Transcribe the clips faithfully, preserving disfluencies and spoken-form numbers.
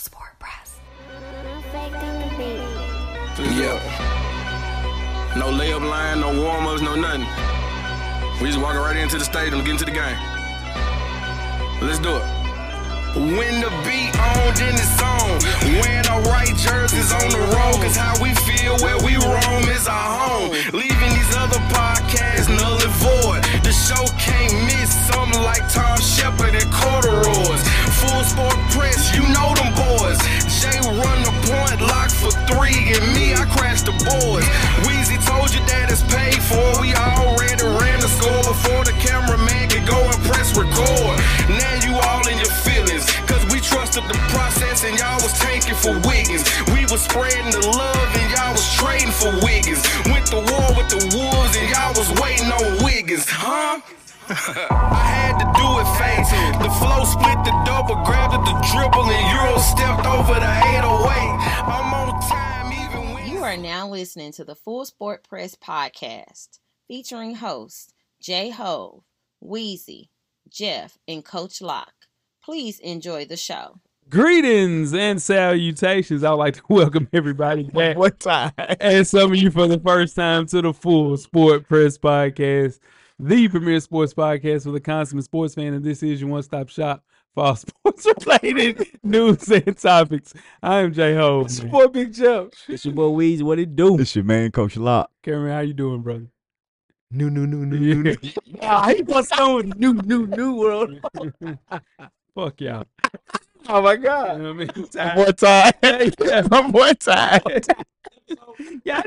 Sport Press. Yeah. No layup line, no warm-ups, no nothing. We just walking right into the stadium, get into the game. Let's do it. When the beat on, then it's on. Wearing our right jerseys on the road, cause how we feel where we roam is our home. Leaving these other podcasts null and void. The show can't miss something like Tom Shepard and corduroys. Full Sport Press, you know them boys. Jay run the point, lock for three, and me, I crash the boards. Weezy told you that it's paid for. We already ran the score before the cameraman could go and press record. Now you all in your feelings, cause we trusted the process and y'all was tanking for Wiggins. We was spreading the love and y'all was trading for Wiggins. Went to war with the Wolves and y'all was waiting on Wiggins, huh? I had to do it fast. The flow split the double, grabbed at the dribble, and Euro stepped over the eight oh eight. I'm on time even when you are now listening to the Full Sport Press podcast, featuring hosts Jay Hove, Weezy, Jeff, and Coach Locke. Please enjoy the show. Greetings and salutations. I'd like to welcome everybody back. What time? And some of you for the first time to the Full Sport Press podcast, the premier sports podcast for the consummate sports fan. And this is your one-stop shop for all sports-related news and topics. I am Jay Ho. Sport Big Jeff. It's your boy Weezy. What it do? It's your man, Coach Locke. Cameron, how you doing, brother? New, new, new, new, new, new. Nah, he wants on new, new, new world. Fuck y'all. Oh, my God. You know what I mean? One more time. Yeah, one more time. Yeah.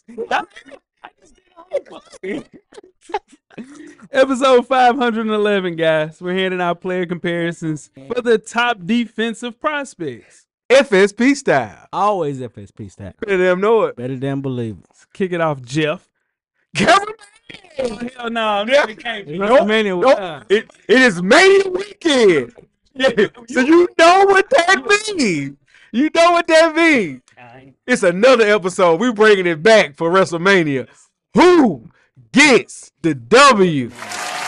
Episode five hundred eleven, guys. We're handing out player comparisons for the top defensive prospects. F S P style. Always F S P style. Better them know it. Better than believe it. Let's kick it off, Jeff. Cameraman. Oh, hell no. I'm never came. Nope, Mania, nope. uh, It, it is Mania weekend. Yeah. So you know what that means. You know what that means. It's another episode. We're bringing it back for WrestleMania. Who gets the W? No,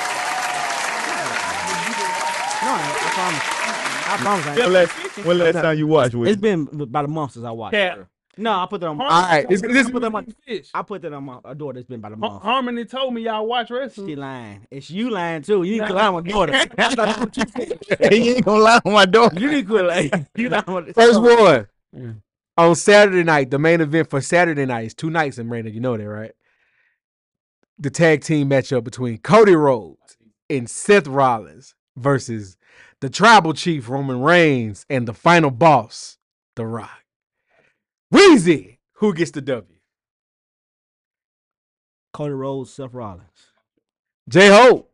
I promise. I promise. I ain't- When last, when last time you watched with It's been about a month since I watched Cat. it. No, I put that on my. All right. This, this, I put that on my. Fish. I put that on my uh, daughter. It's been about a Har- month. Harmony told me y'all watch She wrestling. lying. It's you lying too. You need to lie on my daughter. That's not what you said. you ain't gonna lie on my door. You need to quit lying. You lying on the- First one. Yeah. On Saturday night, the main event for Saturday night is two nights in Raina. You know that, right? The tag team matchup between Cody Rhodes and Seth Rollins versus the tribal chief Roman Reigns and the final boss, The Rock. Weezy, who gets the W? Cody Rhodes, Seth Rollins. J-Ho.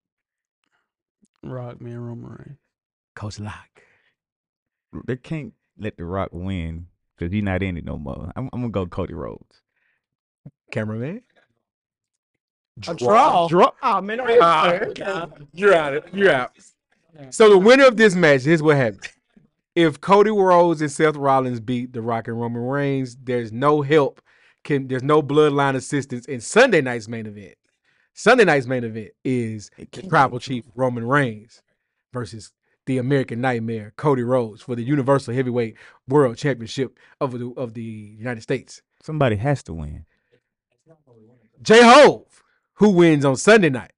Rock, man, Roman Reigns. Coach Locke. They can't let The Rock win because he's not in it no more. I'm, I'm gonna go Cody Rhodes. Cameraman. A draw. Draw. Oh man, no, Uh, You're out. You're out. So the winner of this match, here's what happens. If Cody Rhodes and Seth Rollins beat The Rock and Roman Reigns, there's no help. Can there's no bloodline assistance in Sunday night's main event. Sunday night's main event is the Tribal Chief Roman Reigns versus the American Nightmare Cody Rhodes for the Universal Heavyweight World Championship of the of the United States. Somebody has to win. J-Hove, who wins on Sunday night?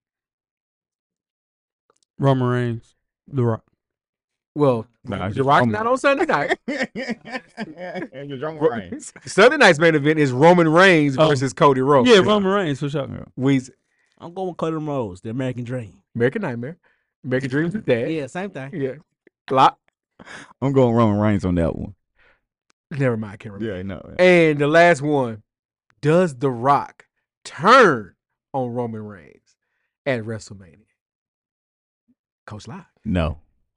Roman Reigns. The Rock. Well, Nah, The Rock's Roman. not on Sunday night. And you're Roman Reigns. Sunday night's main event is Roman Reigns Oh. versus Cody Rhodes. Yeah, Roman Reigns, for sure. Weezy, I'm going with Cody Rhodes, the American Dream. American Nightmare. American Dream's his dad. Yeah, same thing. Yeah. Lot. I'm going Roman Reigns on that one. Never mind, I can't remember. Yeah, I know. And the last one, does The Rock turn on Roman Reigns at WrestleMania? Coach Locke. No.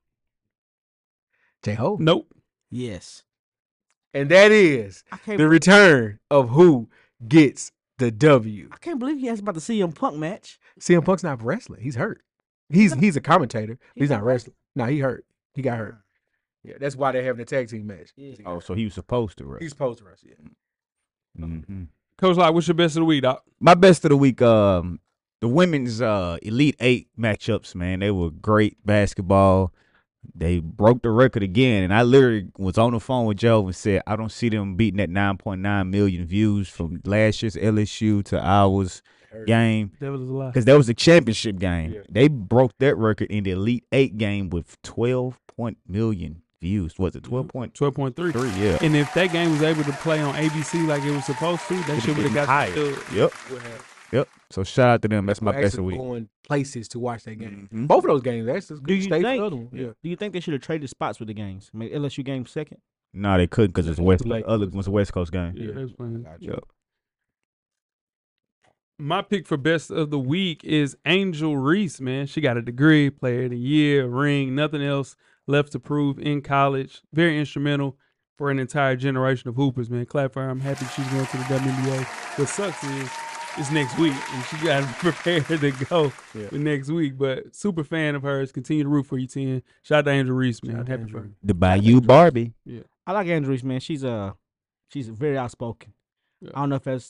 J-Ho. Nope. Yes. And that is I can't. the return of who gets the W. I can't believe he asked about the C M Punk match. C M Punk's not wrestling. He's hurt. He's he's a commentator. He's not wrestling. No, he hurt. He got hurt. Yeah, that's why they're having a tag team match. Oh, so he was supposed to He's wrestle. supposed to wrestle. Yeah. Mm-hmm. Coach Locke, what's your best of the week, Doc? My best of the week, um, the women's uh, Elite Eight matchups, man, they were great basketball. they broke the record again. And I literally was on the phone with Joe and said, I don't see them beating that nine point nine million views from last year's L S U to ours game. That was a lot. Because that was the championship game. Yeah. They broke that record in the Elite Eight game with twelve point million views. Was it twelve point twelve point three. three? Yeah. And if that game was able to play on A B C like it was supposed to, they should have got higher. the Yep. Yep. So shout out to them. That's my We're best of the actually week. going places to watch that game. Mhm. Both of those games. That's the Do you state think? for the other one. Yeah. Do you think they should have traded spots with the games? Make L S U game second. No, they couldn't because it's West. Too late. Other was a West Coast game. Yeah, they was playing. Yep. My pick for best of the week is Angel Reese, man. She got a degree, player of the year, a ring, nothing else left to prove in college. Very instrumental for an entire generation of hoopers, man. Clap for her. I'm happy she's going to the W N B A. What sucks is it's next week, and she got to prepare to go Yeah. for next week. But super fan of hers. Continue to root for you, ten. Shout out to Angel Reese, man. Shout out to Happy Angel for her. The Bayou Barbie. I like Andrews, man. She's uh she's very outspoken. Yeah. I don't know if that's.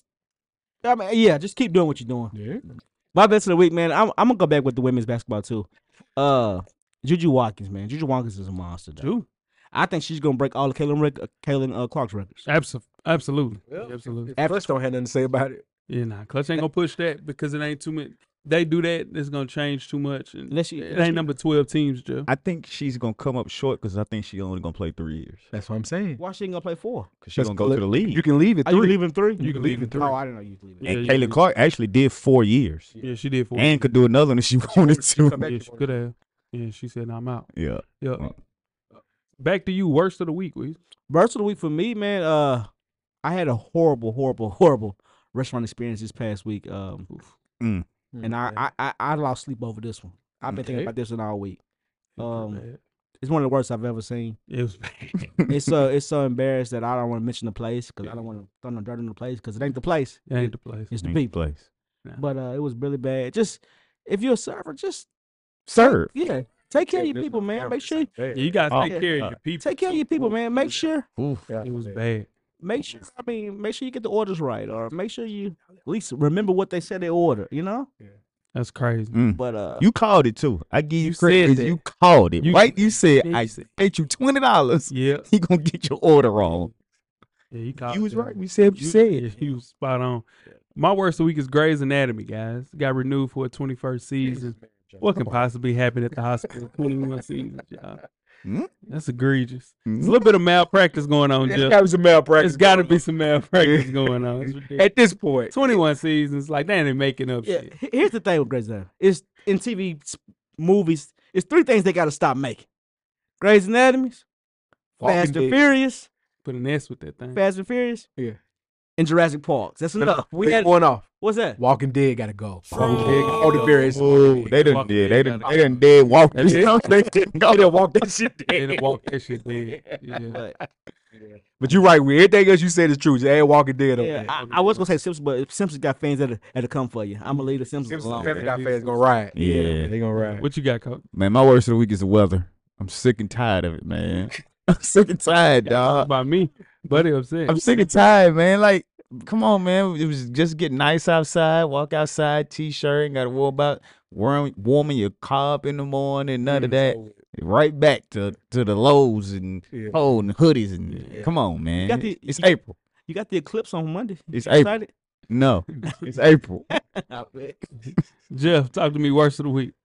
I mean, yeah, just keep doing what you're doing. Yeah. My best of the week, man. I'm I'm gonna go back with the women's basketball too. Uh, Juju Watkins, man. Juju Watkins is a monster. Though. True. I think she's gonna break all of Kaylin rec- Kaylin uh, Clark's records. Absol- absolutely. Well, absolutely. If Clutch don't have nothing to say about it. Yeah, nah. Clutch ain't gonna push that because it ain't too many. They do that, it's gonna change too much. And Unless she, it ain't number twelve teams, Joe. I think she's gonna come up short because I think she only gonna play three years. That's what I'm saying. why she ain't gonna play four? Because she's That's gonna go to the correct. league. You can leave it Are you three. leaving three? You can leave it three. Oh, I didn't know you was leaving. Yeah, and you Kayla can- Clark actually did four years Yeah, she did for and could do another one if she wanted She come to. back Yeah, to she one. could have. Yeah, she said, "I'm out." Yeah. Yeah. Well. Back to you. Worst of the week, Weez. Burst of the week for me, man. Uh, I had a horrible, horrible, horrible restaurant experience this past week. Um, Mm. and I, I, I, I lost sleep over this one. I've been thinking Okay. about this one all week. Um, Bad. It's one of the worst I've ever seen. It was bad. It's so it's so embarrassed that I don't want to mention the place because I don't want to throw no dirt in the place because it ain't the place. It ain't the place. It's the Ain't the people. place. But uh, it was really bad. Just if you're a server, just Serve. yeah, take care of your people, man. Make sure Yeah, you gotta Oh, take care uh, of your people. take care of your people, man. Make sure Oof. It was bad. make sure. I mean, make sure you get the orders right, or make sure you at least remember what they said they order. You know. That's crazy. Mm. But uh, You called it too. I give you, You credit. said 'cause that. You called it, You- right? You said Yeah, you I said- paid you twenty dollars. Yeah. He gonna get your order wrong. Yeah, you called You was that. right. We said what you You said. Yeah, you was spot on. My worst of the week is Grey's Anatomy, guys. Got renewed for a twenty-first season. What can possibly happen at the hospital? twenty-one seasons, y'all. Mm. That's egregious. There's a Mm. little bit of malpractice going on, There's Jeff. got to be some malpractice. There's got to going be on. some malpractice going on. It's ridiculous. At this point. twenty-one seasons, like they ain't making up yeah. shit. he- Here's the thing with Grey's Anatomy. It's in T V s- movies. It's three things they got to stop making: Grey's Anatomy, Walking Fast and Dead. Furious, Put an S with that thing. Fast and Furious, Yeah. and Jurassic Park. That's enough. We Pick had one off. what's that? Walking Dead got to go. Walking Dead All the various. Oh, they done Walking did. Dead They done. gotta They done dead walk. That's it. They didn't go. They done walk that shit They dead. done walk that shit dead. Yeah. But, But you're right. We everything else you said is true. Just add Walking Dead up yeah, there. I, I was gonna say Simpsons, but Simpsons got fans that that'll come for you. I'm gonna leave the Simpsons, Simpsons alone. family got Yeah. fans gonna ride. Yeah. they gonna ride. What you got, Coach? Man, my worst of the week is the weather. I'm sick and tired of it, man. I'm sick and tired, dog. About me, buddy upset. I'm sick and tired, man. Like, come on, man. It was just getting nice outside. Walk outside, t-shirt. Ain't got to worry about warm, warming your car up in the morning. None of that. Right back to to the lows and Yeah. cold and hoodies and Yeah. come on, man. got the- it's you- April. You got the eclipse on Monday. It's You April. excited? No, it's April. I bet. Jeff, talk to me. Worst of the week.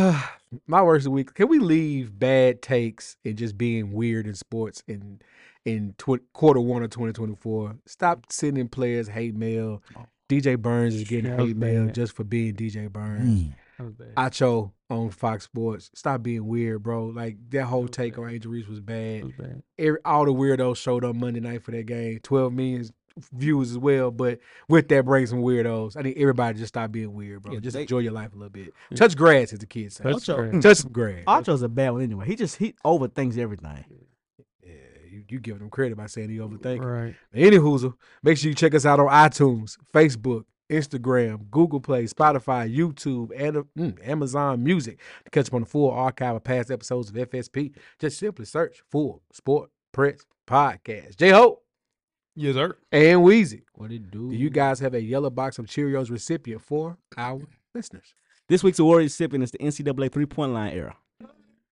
My worst of the week. Can we leave bad takes and just being weird in sports in in tw- quarter one of twenty twenty-four? Stop sending players hate mail. D J Burns is getting That was hate mail bad. just for being D J Burns. Mm. That was bad. Acho on Fox Sports. Stop being weird, bro. Like that whole was take bad. on Angel Reese was That bad. was bad. Every, all the weirdos showed up Monday night for that game. twelve million views as well. But with that brings some weirdos. I think everybody just stop being weird, bro. Yeah, just they- enjoy your life a little bit. Touch grass, as the kids say. Touch Ocho- grass. Touch some grass. Acho's a bad one anyway. He just he overthinks everything. Yeah, you, you giving them credit by saying he overthinking. Right. Any hoozle, make sure you check us out on iTunes, Facebook, Instagram, Google Play, Spotify, YouTube, and mm, Amazon Music to catch up on the full archive of past episodes of F S P. Just simply search Full Sport Press Podcast. J-Ho Yes, sir. and Wheezy. What it do? Do you guys have a yellow box of Cheerios recipient for our listeners? This week's award recipient is the N C double A three point line era.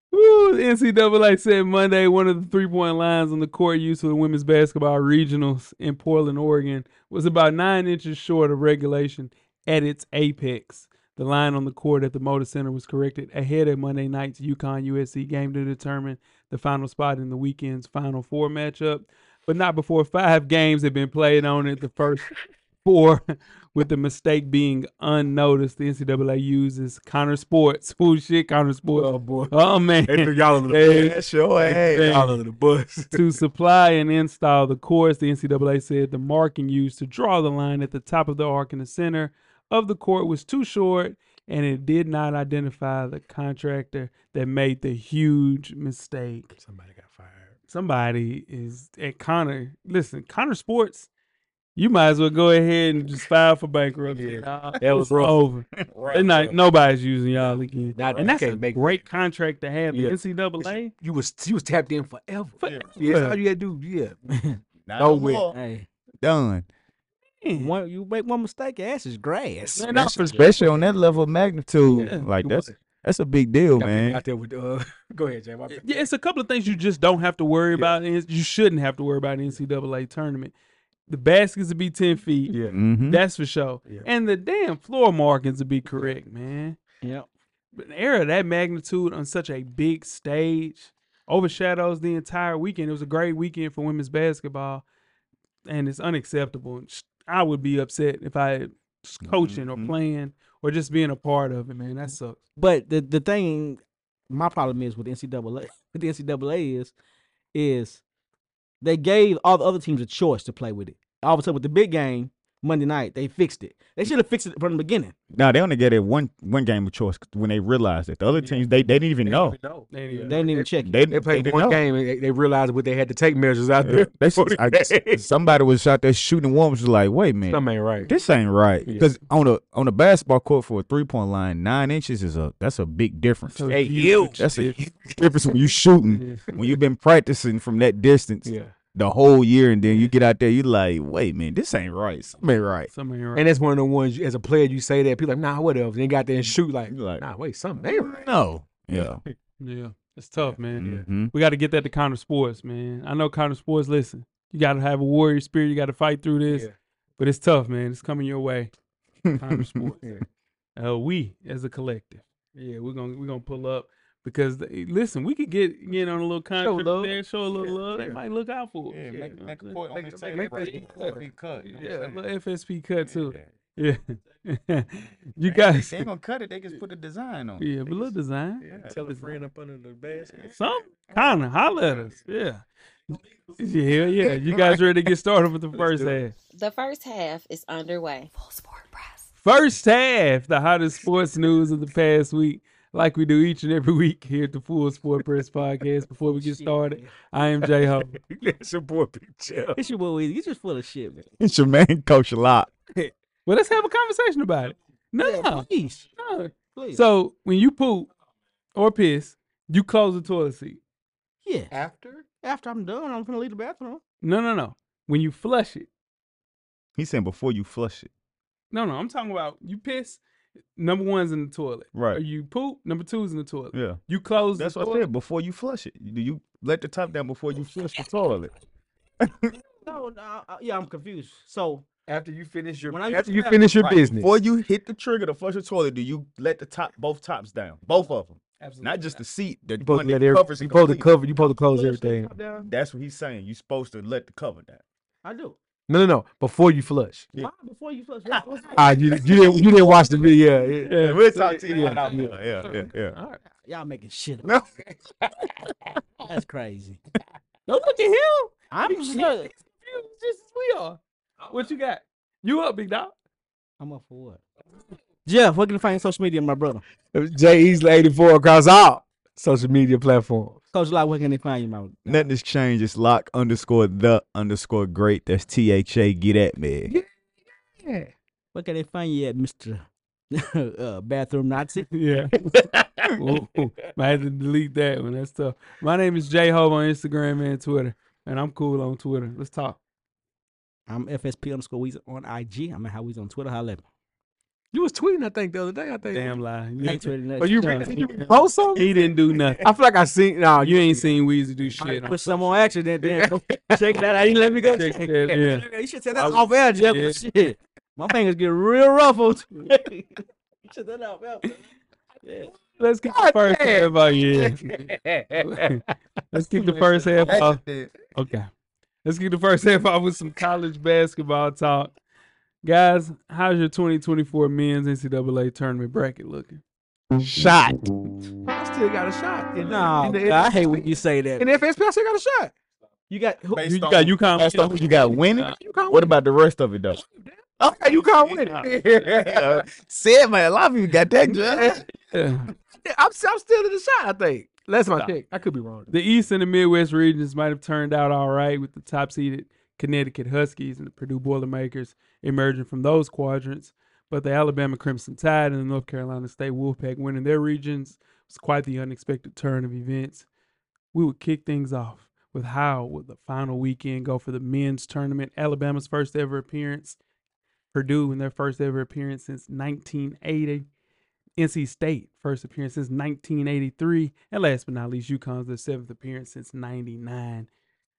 Woo, the N C double A said Monday one of the three-point lines on the court used for the women's basketball regionals in Portland, Oregon, was about nine inches short of regulation at its apex. The line on the court at the Motor Center was corrected ahead of Monday night's UConn U S C game to determine the final spot in the weekend's Final Four matchup, but not before five games had been played on it. The first four, with the mistake being unnoticed. The N C double A uses Connor Sports. Oh shit, Connor Sports. Oh boy. Oh man. They threw y'all under the Hey, bus. Sure, hey. Y'all under the bus. to supply and install the courts, the N C double A said the marking used to draw the line at the top of the arc in the center of the court was too short, and it did not identify the contractor that made the huge mistake. Somebody got fired. Somebody is at Connor. Listen, Connor Sports, you might as well go ahead and just file for bankruptcy. Yeah, Nah, that was it's rough. over. They're not, nobody's using y'all again. Not- and that's can't a make- great contract to have. The Yeah. N C double A. You was you was tapped in forever. Forever. Yeah, that's all you had to do. Yeah. Not No no way. more. Hey, Done. one, you make one mistake, your ass is grass. Man, no, Especially on that level of magnitude. Yeah. Like that's that's a big deal, Got me man. out there with uh. Go ahead, Jay. My bad. Yeah, it's a couple of things you just don't have to worry about. And you shouldn't have to worry about in the N C double A tournament. The baskets will be ten feet. Yeah. Mm-hmm. That's for sure. Yeah. And the damn floor markings will be correct, man. Yep. But an era of that magnitude on such a big stage overshadows the entire weekend. It was a great weekend for women's basketball, and it's unacceptable. I would be upset if I was coaching or Mhm. playing or just being a part of it, man. That sucks. But the the thing, my problem is with the N C double A, with the N C double A is, is they gave all the other teams a choice to play with it. All of a sudden, with the big game Monday night, they fixed it. They should have fixed it from the beginning. Now they only get it one one game of choice when they realized it. The other teams they, they didn't even They know. didn't know. They didn't They didn't even check it. They, They played didn't one know. game and they, they realized what they had to take measures out Yeah. there. They for should- the I guess game. somebody was out there shooting warmers was like, wait a minute, Something ain't right. this ain't right. Yeah. Because on a on a basketball court for a three point line, nine inches is a that's a big difference. So Hey, huge. That's a huge difference when you shooting. Yeah. When you've been practicing from that distance Yeah. the whole year, and then you get out there, you like, wait, man, this ain't right. Something ain't right. Something ain't right. And that's one of the ones you- as a player you say that people like nah whatever. Then got there and shoot like You like, nah wait something ain't right. no, yeah. Yeah, it's tough, man. Mhm. We got to get that to Connor Sports, man. I know Connor Sports. Listen, you got to have a warrior spirit. You got to fight through this, Yeah. but it's tough, man. It's coming your way. Connor Sports. Yeah. Uh, we as a collective, yeah, we're gonna we're gonna pull up because they, listen, we could get get on a little contract love. there, show a little Yeah, love. They yeah. might look out for us. Yeah, make, make a Yeah, point on make- this make- table. make- Make make- a big cut. You know what yeah, I'm a little saying? F S P cut too. Yeah. Yeah, you They- guys. they ain't gonna cut it. They just put a design on it. Yeah, but little design. Yeah. Tell a friend up under the basket. Some kind of holler at us. Yeah. Yeah, yeah. You guys ready to get started with the first do half? The first half is underway. First half, the hottest sports news of the past week, like we do each and every week here at the Full Sport Press Podcast. Before we get started, I am Jay Ho. That's your boy Big Jeff. It's your boy Weezy. You just full of shit, man. It's your man, Coach Locke. Well, let's have a conversation about it. No, Yeah, please, no. please. So when you poop or piss, you close the toilet seat. yeah, After? after I'm done, I'm gonna leave the bathroom. No, no, no. When you flush it. He's saying before you flush it. No, no. I'm talking about you piss. Number one's in the toilet. Right. Or you poop. Number two's in the toilet. Yeah. You close. That's the what I toilet. said. Before you flush it. Do you let the top down before you flush the toilet? No, no, uh, yeah, I'm confused. So After you finish your When I after use you the finish your Right. business. Before you hit the trigger to flush the toilet, do you let the top both tops down? Both of them. Absolutely. Not just the seat. The you supposed one to let that every, covers you it supposed to completely. cover you supposed to close Flush the everything. top down. That's what he's saying. You're supposed to let the cover down. I do. No, no, no. Before you flush. Yeah. Why before you flush? Ah, you, you didn't you didn't watch the video. Yeah, yeah. Yeah, we'll talk to you. Yeah, about yeah. that. Yeah, yeah, yeah. All right. Y'all making shit up. No. That's crazy. Don't look at him. I'm He's sure. confused just as we are. What you got? You up, big dog? I'm up for what? Jeff, where can you find social media, my brother? J Easley eighty-four across all social media platforms. Coach Locke, where can they find you, my? Nothing has changed. It's lock underscore the underscore great. That's T H A. Get at me. Yeah. Where can they find you at, Mister uh, Bathroom Nazi? Yeah. Ooh, ooh. I had to delete that one. That's tough. My name is J Ho on Instagram and Twitter. And I'm cool on Twitter. Let's talk. I'm F S P underscore Weezy on I G. I'm at How Weezy on Twitter. Holla at me. You was tweeting, I think, the other day. I think. Damn lie. You Ain't ain't, tweeting that But you, shit. read, you post something? he didn't do nothing. I feel like I seen. Nah, You ain't seen Weezy do shit. Put some on accident then. Check that out. You let me go. Check Check that, yeah. You should say that I- off air, Jeff. yeah. Shit. My fingers get real ruffled. You should that off air. Yeah. Let's get the first half out. Yeah. Let's kick the first half off. Okay. Let's get the first half off with some college basketball talk. Guys, how's your twenty twenty-four men's N C double A tournament bracket looking? Shot. I still got a shot. In, No, in the, I hate when you say that. in the F S P, I still got a shot. You got who, Based You on- got UConn. That's the who you got winning. You can't What win. about the rest of it though? Okay, you can't win it. Uh, Said man, a lot of people got that. Jeff. Yeah. I'm, I'm still in the shot, I think. That's my Nah. pick. I could be wrong. The East and the Midwest regions might have turned out all right with the top-seeded Connecticut Huskies and the Purdue Boilermakers emerging from those quadrants, but the Alabama Crimson Tide and the North Carolina State Wolfpack winning their regions was quite the unexpected turn of events. We would kick things off with how would the final weekend go for the men's tournament. Alabama's first ever appearance, Purdue in their first ever appearance since nineteen eighty. N C State, first appearance since nineteen eighty-three. And last but not least, UConn's their seventh appearance since ninety-nine.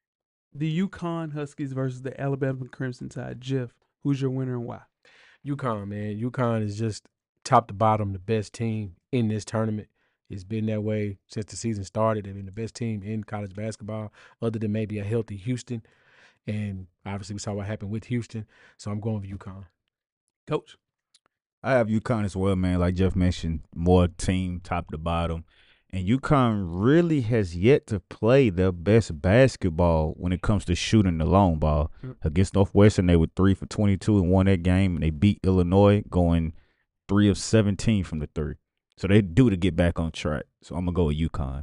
The UConn Huskies versus the Alabama Crimson Tide. Jeff, who's your winner and why? UConn, man. UConn is just top to bottom the best team in this tournament. It's been that way since the season started. They've been the best team in college basketball, other than maybe a healthy Houston. And obviously, we saw what happened with Houston. So I'm going with UConn. Coach? I have UConn as well, man. Like Jeff mentioned, more team top to bottom. And UConn really has yet to play their best basketball when it comes to shooting the long ball. Yep. Against Northwestern, they were three for twenty-two and won that game. And they beat Illinois going three of seventeen from the three. So they do to get back on track. So I'm going to go with UConn.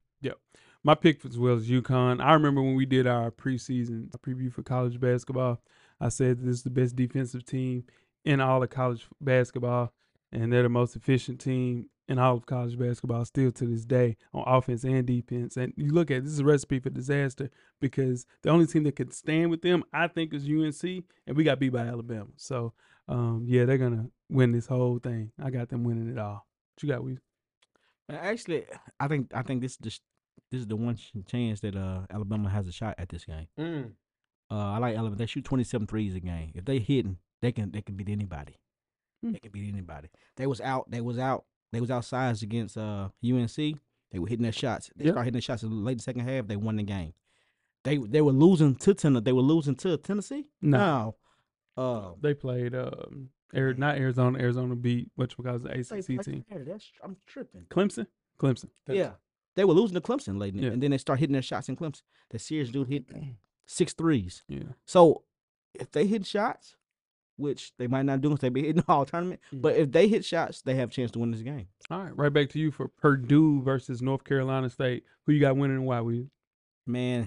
My pick as well as UConn. I remember when we did our preseason preview for college basketball, I said this is the best defensive team in all of college basketball, and they're the most efficient team in all of college basketball still to this day on offense and defense. And you look at it, this is a recipe for disaster because the only team that could stand with them, I think, is U N C, and we got beat by Alabama. So, um, yeah, they're going to win this whole thing. I got them winning it all. What you got, Weez? Actually, I think I think this this this is the one ch- chance that uh Alabama has a shot at this game. Mm. Uh, I like Alabama. They shoot twenty-seven threes a game. If they hitting, they can they can beat anybody. Hmm. They can beat anybody. They was out. They was out. They was outsized against uh U N C. They were hitting their shots. They Yep. started hitting their shots in the late second half. They won the game. They they were losing to Tennessee. They were losing to Tennessee. No. No. Uh, They played, um, Ari- not Arizona. Arizona beat, which was the A they C C played team. Saturday. That's I'm tripping. Clemson? Clemson. Yeah. They were losing to Clemson late, in it, Yeah. and then they start hitting their shots in Clemson. The Sears dude hit six threes. Yeah. So if they hit shots, which they might not do if they be hitting all tournament, Mm. but if they hit shots, they have a chance to win this game. All right, right back to you for Purdue versus North Carolina State. Who you got winning and why? We Man,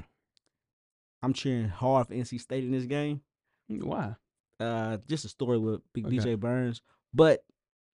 I'm cheering hard for N C State in this game. why? Uh, just a story with Big Okay. D J Burns, but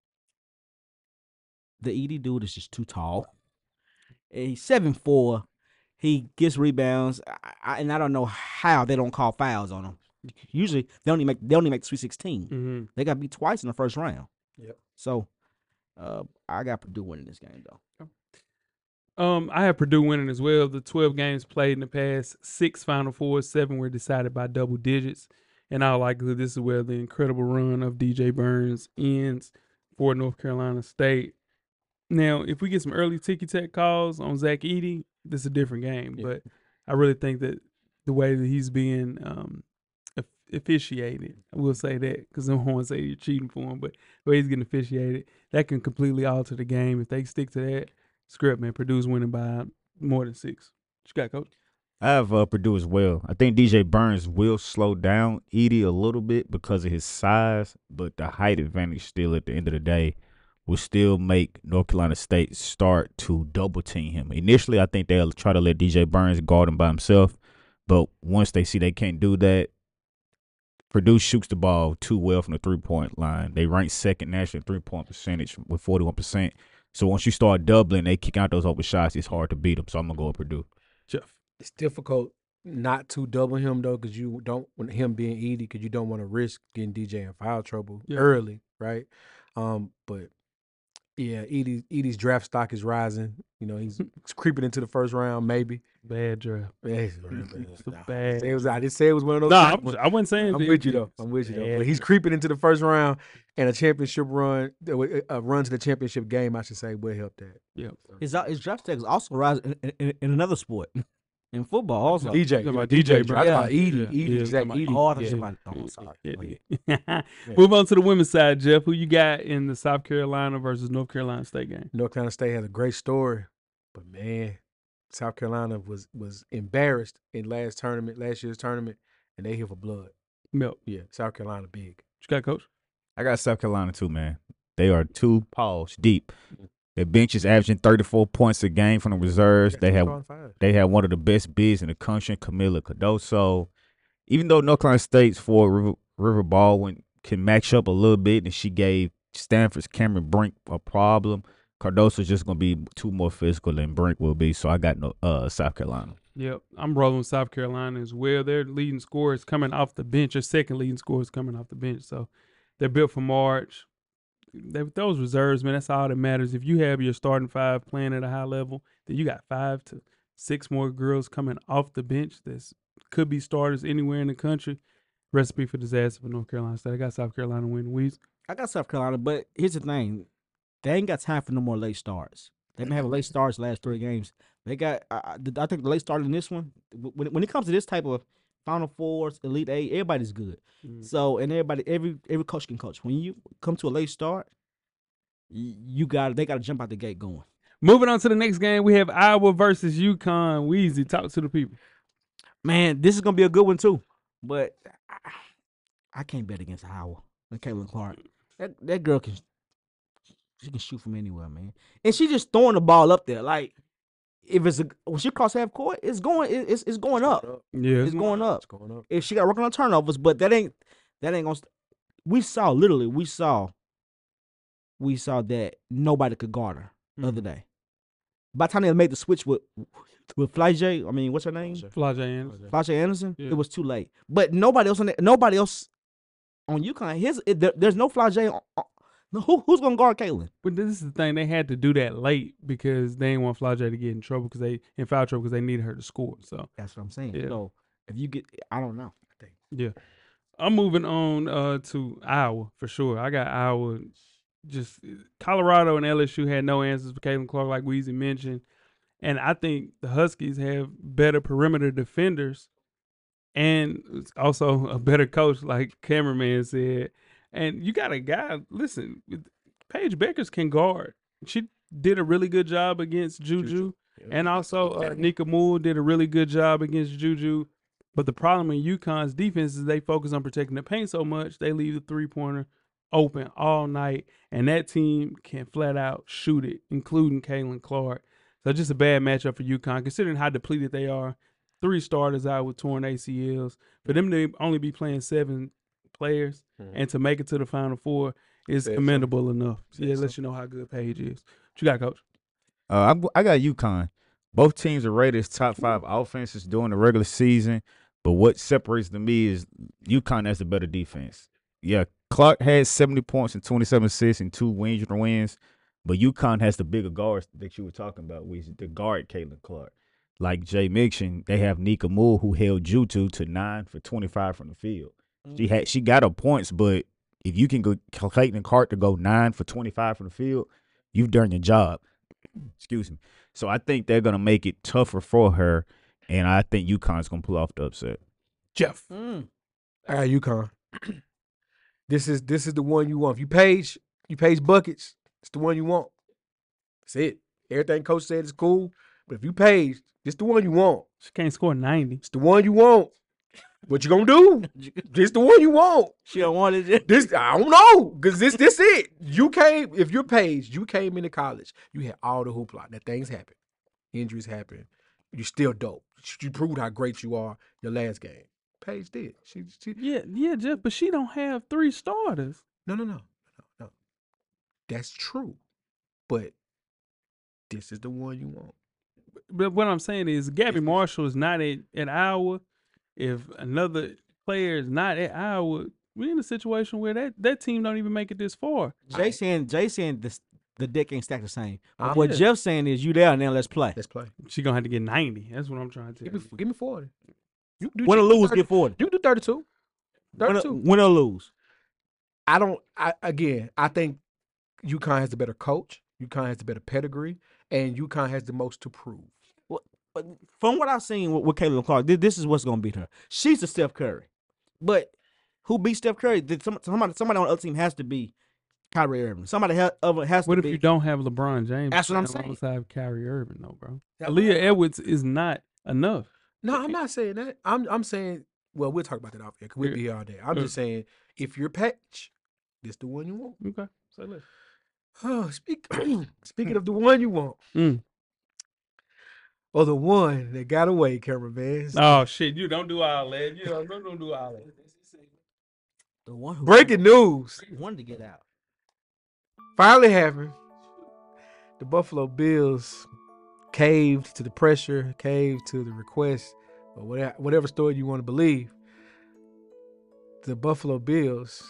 the Edie dude is just too tall. And he's seven four. He gets rebounds, I, I, and I don't know how they don't call fouls on him. Usually they only make they only make the Sweet Sixteen. Mm-hmm. They got beat twice in the first round. Yep. So, uh, I got Purdue winning this game though. Um, I have Purdue winning as well. The twelve games played in the past, six Final Fours, seven were decided by double digits. And all likelihood, this is where the incredible run of D J Burns ends for North Carolina State. Now, if we get some early ticky-tack calls on Zach Edey, this is a different game. Yeah. But I really think that the way that he's being um, of- officiated, I will say that because I don't want to say you're cheating for him, but the way he's getting officiated, that can completely alter the game. If they stick to that script, man, Purdue's winning by more than six. What you got, Coach? I have uh, Purdue as well. I think D J Burns will slow down Edie a little bit because of his size, but the height advantage still at the end of the day will still make North Carolina State start to double team him. Initially, I think they'll try to let D J Burns guard him by himself, but once they see they can't do that, Purdue shoots the ball too well from the three-point line. They rank second national three-point percentage with forty-one percent. So once you start doubling, they kick out those open shots, it's hard to beat them. So I'm going to go with Purdue. Jeff. It's difficult not to double him though, because you don't want him being Edey, because you don't want to risk getting D J in foul trouble Yeah. early, right? Um, but yeah, Edey, Edey's draft stock is rising. You know, he's creeping into the first round, maybe. Bad draft. Yeah, it's really It's- bad. it's a Nah, bad I say it was- I didn't say it was one of those. No, type I'm, ones. I wasn't saying. I'm it- with you though. it's I'm with you though. bad But he's draft. creeping into the first round, and a championship run, a run to the championship game, I should say, will help that. Yep. His his draft stack is also rising in, in, in another sport, in football also. D J, talking about D D J, J, draft. bro. I thought Edey, Yeah. Edey, Yeah, Zach talking Edey. Oh, I thought Yeah. somebody. Oh, I'm sorry. Yeah, Go ahead. yeah. Move on to the women's side, Jeff. Who you got in the South Carolina versus North Carolina State game? North Carolina State has a great story, but man, South Carolina was was embarrassed in last tournament, last year's tournament, and they here for blood. Milk. Yeah, South Carolina big. What you got, Coach? I got South Carolina too, man. They are two paws deep. Their bench is averaging thirty-four points a game from the reserves. They have they have one of the best bigs in the country, Camila Cardoso. Even though North Carolina State's for River, River Baldwin can match up a little bit, and she gave Stanford's Cameron Brink a problem, Cardoso's just going to be too more physical than Brink will be. So I got no uh, South Carolina. Yep, I'm rolling with South Carolina as well. Their leading scorer is coming off the bench. Their second leading scorer is coming off the bench. So they're built for March. They, those reserves, man, that's all that matters. If you have your starting five playing at a high level, then you got five to six more girls coming off the bench that could be starters anywhere in the country. Recipe for disaster for North Carolina State. I got South Carolina winning. Weez. I got South Carolina, but here's the thing: they ain't got time for no more late starts. They've been having late starts the last three games. They got, I, I I think the late start in this one, when when it comes to this type of Final Fours, Elite Eight, everybody's good. Mm. So and everybody, every every coach can coach. When you come to a late start, you, you got they got to jump out the gate going. Moving on to the next game, we have Iowa versus UConn. Weezy, talk to the people. Man, this is gonna be a good one too. But I, I can't bet against Iowa and Caitlin Clark. That that girl can she can shoot from anywhere, man. And she just throwing the ball up there. Like if it's a when she cross half court, it's going it, it's it's going up. Yeah. It's going up. It's going up. If she got working on turnovers, but that ain't that ain't gonna. St- we saw literally we saw we saw that nobody could guard her the other day. By the time they made the switch with with Flage, I mean what's her name? Flage Anderson. Flage Anderson. Yeah. It was too late. But nobody else on that, nobody else on UConn. His it, there, there's no Flage. On, on, who who's gonna guard Caitlin? But this is the thing. They had to do that late because they didn't want Flage to get in trouble because they in foul trouble because they needed her to score. So That's what I'm saying. Yeah. So if you get, I don't know. I think. yeah, I'm moving on uh, to Iowa for sure. I got Iowa. Just Colorado and L S U had no answers for Caitlin Clark, like Weezy mentioned, and I think the Huskies have better perimeter defenders, and also a better coach, like cameraman said. And you got a guy. Listen, Paige Beckers can guard. She did a really good job against Juju, and also uh, Nika Moore did a really good job against Juju. But the problem in UConn's defense is they focus on protecting the paint so much they leave the three pointer open all night, and that team can flat out shoot it, including Caitlin Clark. So just a bad matchup for UConn, considering how depleted they are. Three starters out with torn A C Ls. For them to only be playing seven players Mhm. and to make it to the Final Four is Said commendable enough. So Said yeah, so. lets you know how good Paige is. What you got, Coach? Uh, I'm, I got UConn. Both teams are rated as top five offenses during the regular season, but what separates them me is UConn has the better defense. Yeah, Clark had seventy points and twenty-seven assists and two wins wins, but UConn has the bigger guards that you were talking about, which is the guard Caitlin Clark. Like Jay mentioned, they have Nika Moore, who held Juju to nine for twenty-five from the field. She had she got her points, but if you can go Caitlin Clark to go nine for twenty-five from the field, you've done your job. Excuse me. So I think they're gonna make it tougher for her, and I think UConn's gonna pull off the upset. Jeff. Mm. I got UConn. This is this is the one you want. If you page, you page buckets, it's the one you want. That's it. Everything coach said is cool, but if you page, it's the one you want. She can't score ninety. It's the one you want. What you gonna do? This the one you want. She don't want it. This I don't know, cause this this it. You came if you're Paige, you came into college. You had all the hoopla. That things happen, injuries happen. You still dope. You proved how great you are your last game. Paige did. She, she Yeah, yeah, Jeff, but she don't have three starters. no no no no no. That's true, but this is the one you want. but what I'm saying is Gabby Marshall is not at, at Iowa. If another player is not at Iowa, we're in a situation where that, that team don't even make it this far. Jay saying Jay saying this, the deck ain't stacked the same. But I'm what here. Jeff's saying is you there now, let's play. Let's play. She gonna have to get ninety. That's what I'm trying to Give tell me, you. give me forty. You do Win or you do lose, thirty get forty. You can do thirty-two. Win or, thirty-two. win or lose. I don't. I again. I think UConn has the better coach. UConn has the better pedigree, and UConn has the most to prove. But from what I've seen with, with Caitlin Clark, this, this is what's gonna beat her. She's a Steph Curry, but who beat Steph Curry? Did some, somebody somebody on the other team has to be Kyrie Irving. Somebody ha, other has What to if be. you don't have LeBron James? That's what I'm playing saying. Alongside Kyrie Irving, though, bro. That- Aaliyah Edwards is not enough. No, I'm not saying that. I'm I'm saying. Well, we'll talk about that off here. Cause we'll Yeah. be here all day. I'm Yeah. just saying, if you're Patch, this the one you want. Okay, say less. Oh, speak, speaking of the one you want, Mm. or the one that got away, cameraman. Oh shit! You don't do all that. You don't, don't do all that. the one who Breaking news wanted to get out. finally happened. The Buffalo Bills caved to the pressure, caved to the request, or whatever, whatever story you want to believe. The Buffalo Bills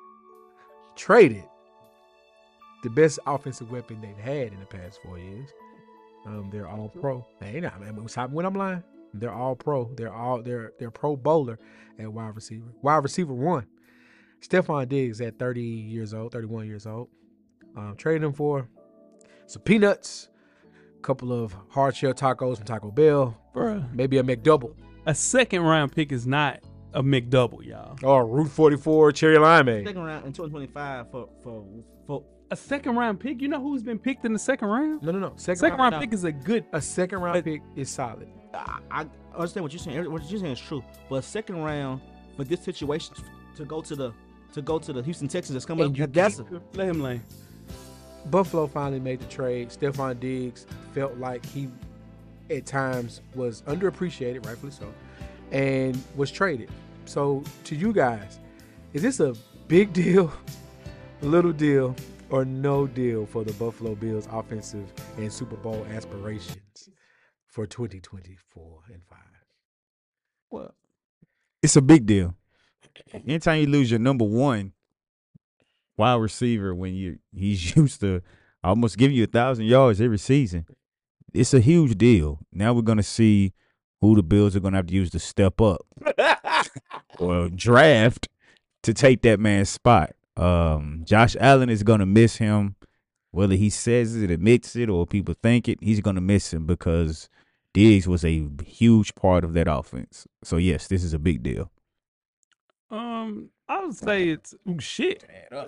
traded the best offensive weapon they've had in the past four years. Um, they're all pro. Hey, nah, man, what's happening when I'm lying? They're all pro. They're all they're they're pro bowler at wide receiver. Wide receiver one. Stephon Diggs at thirty years old, thirty-one years old. Um, traded him for some peanuts, a couple of hard shell tacos from Taco Bell, Bruh. maybe a McDouble. A second round pick is not a McDouble, y'all. Or Route forty-four cherry limeade. Second round in twenty twenty-five for for for. A second round pick. You know who's been picked in the second round? No, no, no. Second, Second round, round pick is a good. a second round pick is solid. I, I understand what you're saying. Every- What you're saying is true. But second round for this situation to go to the to go to the Houston Texans that's coming And you up. That's a, Let him lay. Buffalo finally made the trade. Stephon Diggs felt like he, at times, was underappreciated, rightfully so, and was traded. So, to you guys, is this a big deal, little deal, or no deal for the Buffalo Bills' offensive and Super Bowl aspirations for twenty twenty-four and five? well, It's a big deal. Anytime you lose your number one wide receiver when you he's used to almost giving you a thousand yards every season, it's a huge deal. Now we're gonna see who the Bills are gonna have to use to step up or draft to take that man's spot. Um, Josh Allen is gonna miss him, whether he says it, admits it, or people think it. He's gonna miss him because Diggs was a huge part of that offense. So yes, this is a big deal. Um, I would say it's ooh, shit.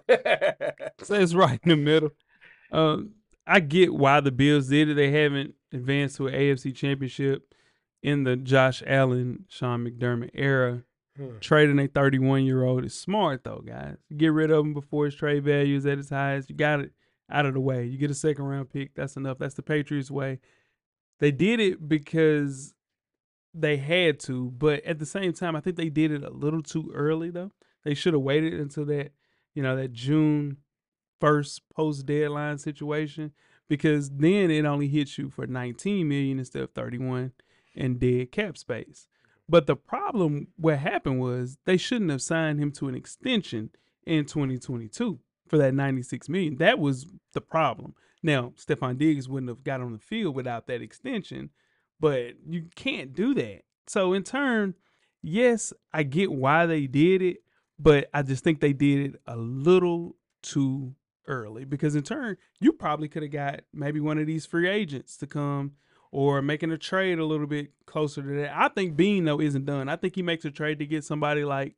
Say it's right in the middle. Um, I get why the Bills did it. They haven't advanced to an A F C championship in the Josh Allen, Sean McDermott era. Hmm. Trading a thirty-one-year-old is smart, though, guys. Get rid of him before his trade value is at its highest. You got it out of the way. You get a second-round pick. That's enough. That's the Patriots way. They did it because they had to, but at the same time, I think they did it a little too early, though. They should have waited until that, you know, that June first post-deadline situation, because then it only hits you for nineteen million dollars instead of thirty-one and dead cap space. But the problem, what happened was they shouldn't have signed him to an extension in twenty twenty-two for that ninety-six million dollars. That was the problem. Now, Stephon Diggs wouldn't have got on the field without that extension, but you can't do that. So in turn, yes, I get why they did it, but I just think they did it a little too early, because in turn, you probably could have got maybe one of these free agents to come or making a trade a little bit closer to that. I think Bean, though, isn't done. I think he makes a trade to get somebody like,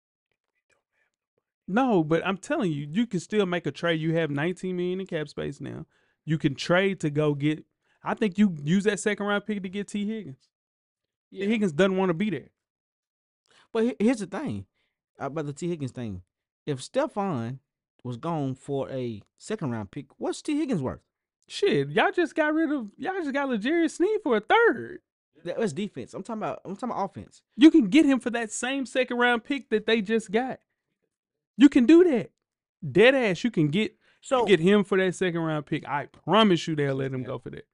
no, but I'm telling you, you can still make a trade. You have nineteen million dollars in cap space now. You can trade to go get, I think you use that second round pick to get T. Higgins. T. Higgins doesn't want to be there. but he- here's the thing about the T Higgins thing. If Stephon was gone for a second round pick, what's T Higgins worth? Shit, y'all just got rid of, y'all just got L'Jarius Sneed for a third. That- That's defense. I'm talking about. I'm talking about offense. You can get him for that same second round pick that they just got. You can do that. Dead ass, you can get So get him for that second round pick. I promise you they'll let him go for that.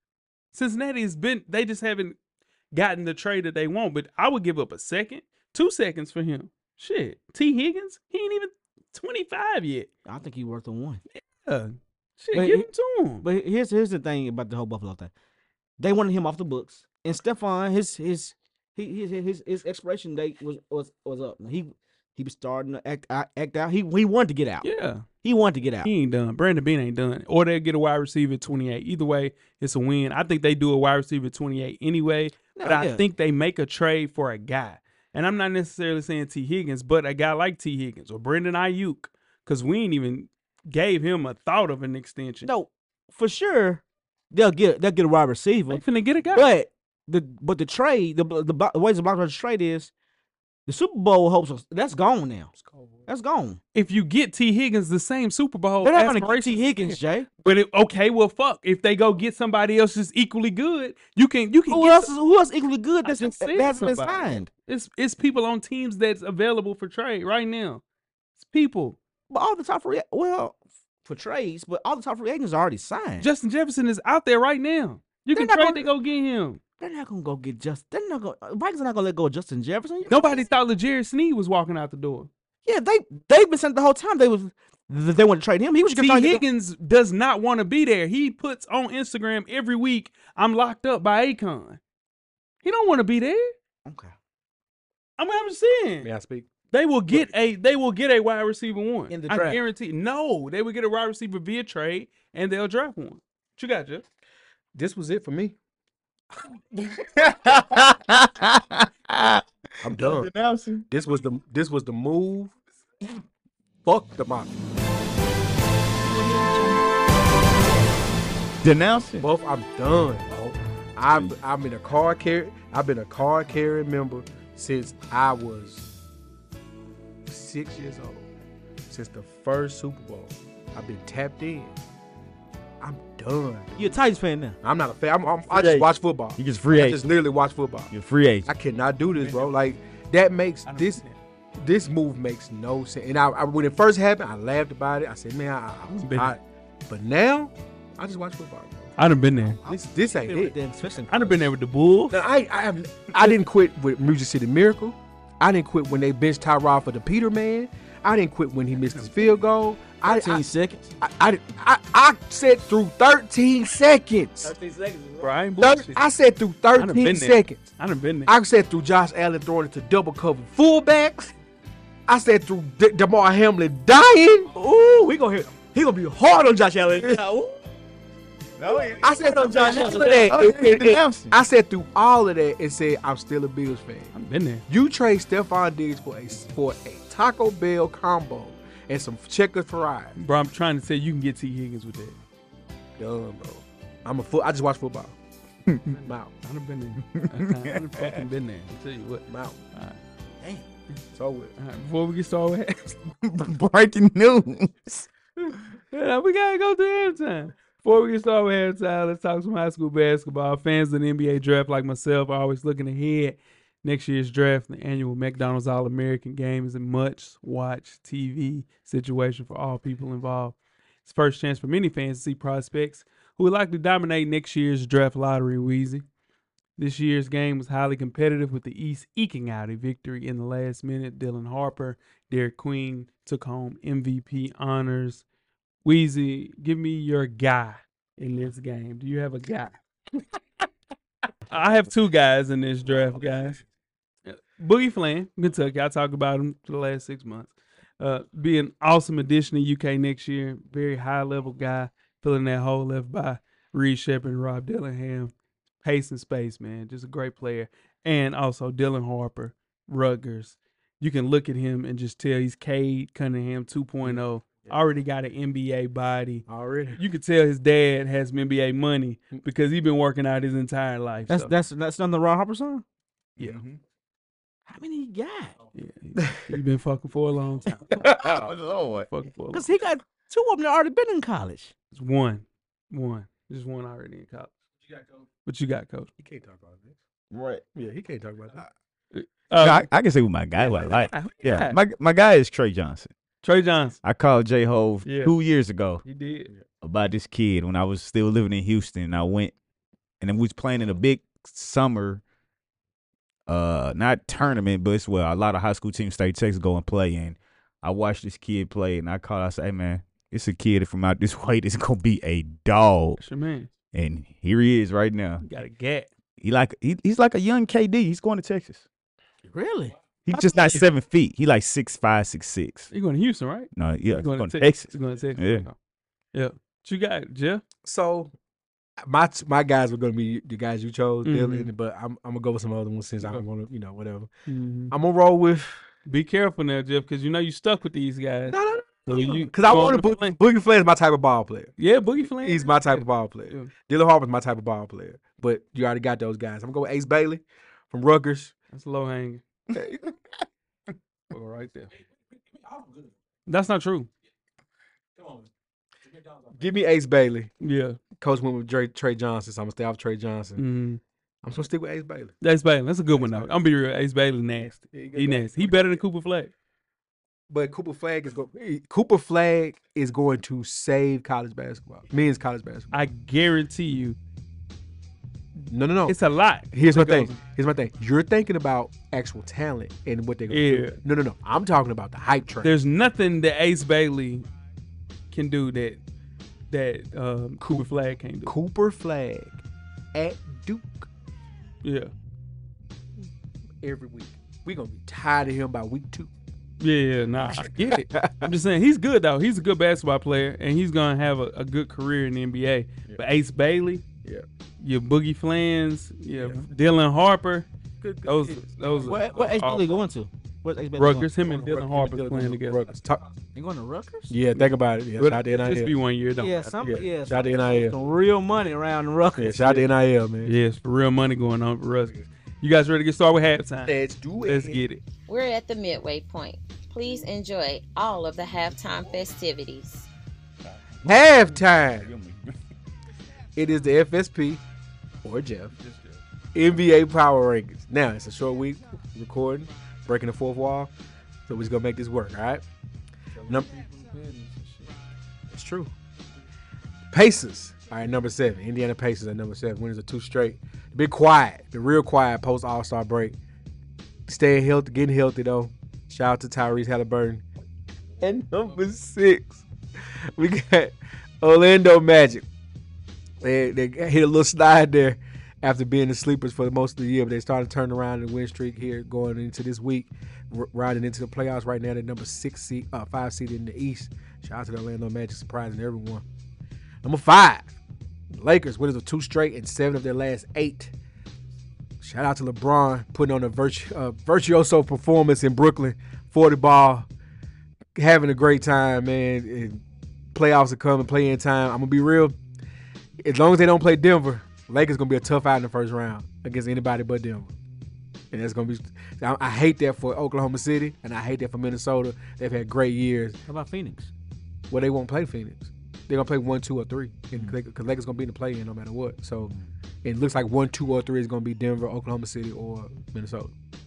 Cincinnati has been, they just haven't gotten the trade that they want. But I would give up a second, two seconds for him. Shit. T. Higgins, he ain't even twenty-five yet. I think he's worth the one. Yeah. Shit, But give he- him to him. But here's here's the thing about the whole Buffalo thing. They wanted him off the books, and Stephon, his his he, his his his expiration date was was was up. He he was starting to act out- act out. He he wanted to get out. Yeah. He wanted to get out. He ain't done. Brandon Bean ain't done. Or they'll get a wide receiver at twenty-eight. Either way, it's a win. I think they do a wide receiver at twenty-eight anyway. No, But I yeah. think they make a trade for a guy. And I'm not necessarily saying T. Higgins, but a guy like T. Higgins or Brendan Ayuk. Because we ain't even gave him a thought of an extension. No, for sure they'll get they'll get a wide receiver. They finna get a guy. But the but the trade the the, the ways to block the trade is the Super Bowl hopes are- that's gone now. That's gone. If you get T. Higgins, the same Super Bowl They're not gonna get aspirations- T. Higgins, Jay. But it, okay, well, fuck. If they go get somebody else that's equally good, you can you can Who get else is who else equally good I that's just that said hasn't been somebody. signed? It's it's people on teams that's available for trade right now. It's people. But all the top free well for trades, but all the top free agents are already signed. Justin Jefferson is out there right now. You They're can not trade gonna- to go get him. They're not gonna go get just. They're not gonna. Vikings are not gonna let go of Justin Jefferson. You Nobody crazy? thought LeJarry Sneed was walking out the door. Yeah, they they've been saying the whole time they was that they want to trade him. He was just T. trying to get Higgins does not want to be there. He puts on Instagram every week, I'm locked up by Akon. He don't want to be there. Okay. I mean, I'm just saying. May I speak? They will get a they will get a wide receiver one. In the I draft. guarantee. No, they will get a wide receiver via trade and they'll draft one. What you got, Jeff? This was it for me. I'm done. Denouncing. This was the this was the move. Fuck the mafia. Denouncing. Both, I'm done, bro. I'm I'm in a car carry. I've been a car carrying member since I was six years old. Since the first Super Bowl, I've been tapped in. I'm done. You a Titans fan now? I'm not a fan. I'm, I'm, I Free just agent. watch football. You just free I agent. just literally watch football. You're free agent. I cannot do this, bro. Like that makes this this move makes no sense. And I, I when it first happened, I laughed about it. I said, man, I, I was Been- hot. But now, I just watch football. Bro. I done been there. This this ain't it. I done been there with the Bulls. Now, I I have I didn't quit with Music City Miracle. I didn't quit when they benched Tyrod for the Peter Man. I didn't quit when he missed his field goal. I thirteen I, seconds. I, I, I, I said through thirteen seconds. thirteen seconds. Bro, I ain't Thir- bullshit. I said through I done thirteen been there. seconds. I done been there. I said through Josh Allen throwing it to double cover fullbacks. I said through D- DeMar Hamlin dying. Ooh, we gonna hear. He gonna be hard on Josh Allen. Ooh. I said through Josh all Allen. of that. Oh, and- and- and- denouncing. I said through all of that and said I'm still a Bills fan. I've been there. You trade Stephon Diggs for a for a Taco Bell combo and some checkers fries. Bro, I'm trying to say you can get T. Higgins with that. Done, bro. I'm a foot. I just watch football. I'm out. I done been there. I done fucking been there. I'll tell you what. I'm out. All right. Damn. It's over with. All right, before we get started, Breaking news. yeah, we gotta go to halftime. Before we get started with halftime, let's talk some high school basketball. Fans of the N B A draft like myself are always looking ahead. Next year's draft, the annual McDonald's All-American Game, is a much-watched T V situation for all people involved. It's the first chance for many fans to see prospects who will likely dominate next year's draft lottery, Wheezy. This year's game was highly competitive, with the East eking out a victory in the last minute. Dylan Harper, Derek Queen took home M V P honors. Wheezy, give me your guy in this game. Do you have a guy? I have two guys in this draft, guys. Boogie Flan, Kentucky. I talked about him for the last six months. Uh, be an awesome addition to U K next year. Very high level guy, filling that hole left by Reed Shepard and Rob Dillingham. Pace and space, man. Just a great player. And also Dylan Harper, Rutgers. You can look at him and just tell he's Cade Cunningham two point oh. Already got an N B A body. Already. You could tell his dad has some N B A money because he's been working out his entire life. That's so, that's that's not the Ron Harper song. yeah. How many he got? Yeah, he, he been fucking for a long time. Oh, Lord. Fucking for a long Because he got two of them that already been in college. It's one. One. Just one already in college. What you got, Coach? He can't talk about this. Right. Yeah, he can't talk about that. Uh, I, I can say who my guy was. Like, who you yeah, got? my my guy is Trey Johnson. Trey Johnson. I called J Hove Yeah. two years ago He did. about this kid when I was still living in Houston. And I went and then we was playing in a big summer, uh, not tournament, but it's where a lot of high school teams, state Texas, go and play. And I watched this kid play, and I called. I said, "Hey man, it's a kid from out this way that's gonna be a dog." That's your man. And here he is right now. You got a gat. He like he, he's like a young K D. He's going to Texas. Really? He's just not seven feet. He like six five, six six. You going to Houston, right? No, yeah, You going, going to to Texas. Texas. You going to Texas. Yeah. Yeah. What you got, Jeff? So my my guys were gonna be the guys you chose, Mhm. Dylan, but I'm I'm gonna go with some other ones since I Okay. want to, you know, whatever. Mm-hmm. I'm gonna roll with Be careful now, Jeff, because you know you stuck with these guys. no, no, no. So you Because I going want to with put Flame. Boogie Flair is my type of ball player. Yeah, Boogie Flame. He's my type of ball player. Yeah. Dylan Harper's my type of ball player. But you already got those guys. I'm gonna go with Ace Bailey from Rutgers. That's low hanging. Go right there. That's not true. Give me Ace Bailey. Yeah. Coach went with Dre, Trey Johnson, so I'm gonna stay off Trey Johnson. Mm-hmm. I'm just gonna stick with Ace Bailey. Ace Bailey. That's a good one, though. I'm going to be real. Ace Bailey nasty. He nasty. He better than Cooper Flag. But Cooper Flag is going. Cooper Flag is going to save college basketball. Men's college basketball. I guarantee you. No, no, no. It's a lot. Here's my that goes- thing. Here's my thing. You're thinking about actual talent and what they're gonna Yeah. do. No, no, no. I'm talking about the hype train. There's nothing that Ace Bailey can do that that um, Cooper Flag can't do. Cooper Flag at Duke Yeah. every week. We're gonna be tired of him by week two. Yeah, yeah, nah, I get it. I'm just saying he's good though. He's a good basketball player, and he's gonna have a, a good career in the N B A. But Ace Bailey, Yeah. your Boogie Flans, your Dylan Harper, those those What what H B are L going to? What's H B L Rutgers. Him and Dylan Harper Dylan playing Harper, together. Rutgers. Talk- You going to Rutgers? Yeah, think about it. Yeah, shout out to Just be N I L. one year, don't. Yeah, matter. some Yeah, yeah, shout out to some, N I L. some real money around the Rutgers. Yeah, shout out to N I L, man. Yes, for real money going on for Rutgers. You guys ready to get started with halftime? Let's do it. Let's get it. We're at the midway point. Please enjoy all of the halftime festivities. Halftime. It is the F S P or Jeff N B A Power Rankings. Now it's a short week recording, breaking the fourth wall, so we're just gonna make this work. All right. Num- it's true. Pacers. All right, number seven. Indiana Pacers at number seven. Winners of two straight. Been quiet. Been real quiet post All Star break. Staying healthy, getting healthy though. Shout out to Tyrese Halliburton. And number six, we got Orlando Magic. They they hit a little slide there after being the sleepers for most of the year, but they started to turn around the win streak here going into this week, r- riding into the playoffs right now. They're number six seed, uh, five seed in the East. Shout out to the Orlando Magic, surprising everyone. Number five, Lakers, winners of two straight and seven of their last eight. Shout out to LeBron putting on a virtu- uh, virtuoso performance in Brooklyn, forty ball, having a great time, man. And playoffs are coming, play-in time. I'm gonna be real. As long as they don't play Denver, Lakers gonna be a tough out in the first round against anybody but Denver. And that's gonna be. I, I hate that for Oklahoma City, and I hate that for Minnesota. They've had great years. How about Phoenix? Well, they won't play Phoenix. They're gonna play one, two, or three, because Lakers gonna be in the play-in no matter what. So it looks like one, two, or three is gonna be Denver, Oklahoma City, or Minnesota.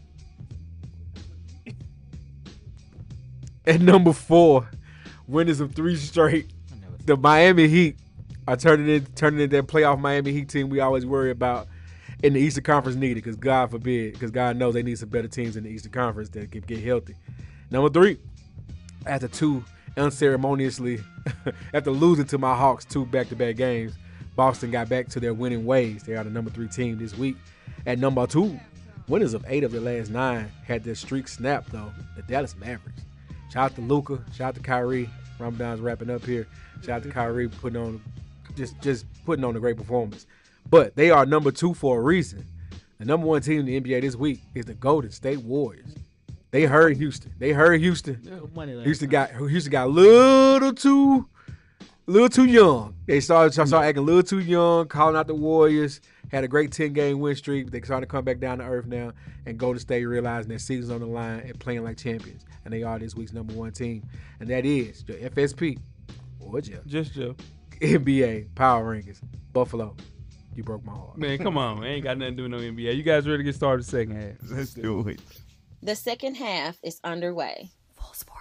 At number four, winners of three straight, the Miami Heat are turning in, turning in that playoff Miami Heat team we always worry about in the Eastern Conference needed, because God forbid, because God knows they need some better teams in the Eastern Conference that can get healthy. Number three, after two unceremoniously, after losing to my Hawks two back-to-back games, Boston got back to their winning ways. They are the number three team this week. At number two, winners of eight of their last nine had their streak snapped, though, the Dallas Mavericks. Shout out to Luka. Shout out to Kyrie. Ramadan's wrapping up here. Shout out to Kyrie putting on just just putting on a great performance. But they are number two for a reason. The number one team in the N B A this week is the Golden State Warriors. They heard Houston. They heard Houston. Money last Houston time. got Houston got a little too, little too young. They started started acting a little too young, calling out the Warriors. Had a great ten game win streak. They starting to come back down to earth now, and Golden State realizing their season's on the line and playing like champions. And they are this week's number one team, and that is your F S P or Jeff Just Joe. N B A Power Rankings. Buffalo, you broke my heart. Man, come on, man. Ain't got nothing to do with no N B A. You guys ready to get started second half? Let's do it. The second half is underway. Full Sport Press.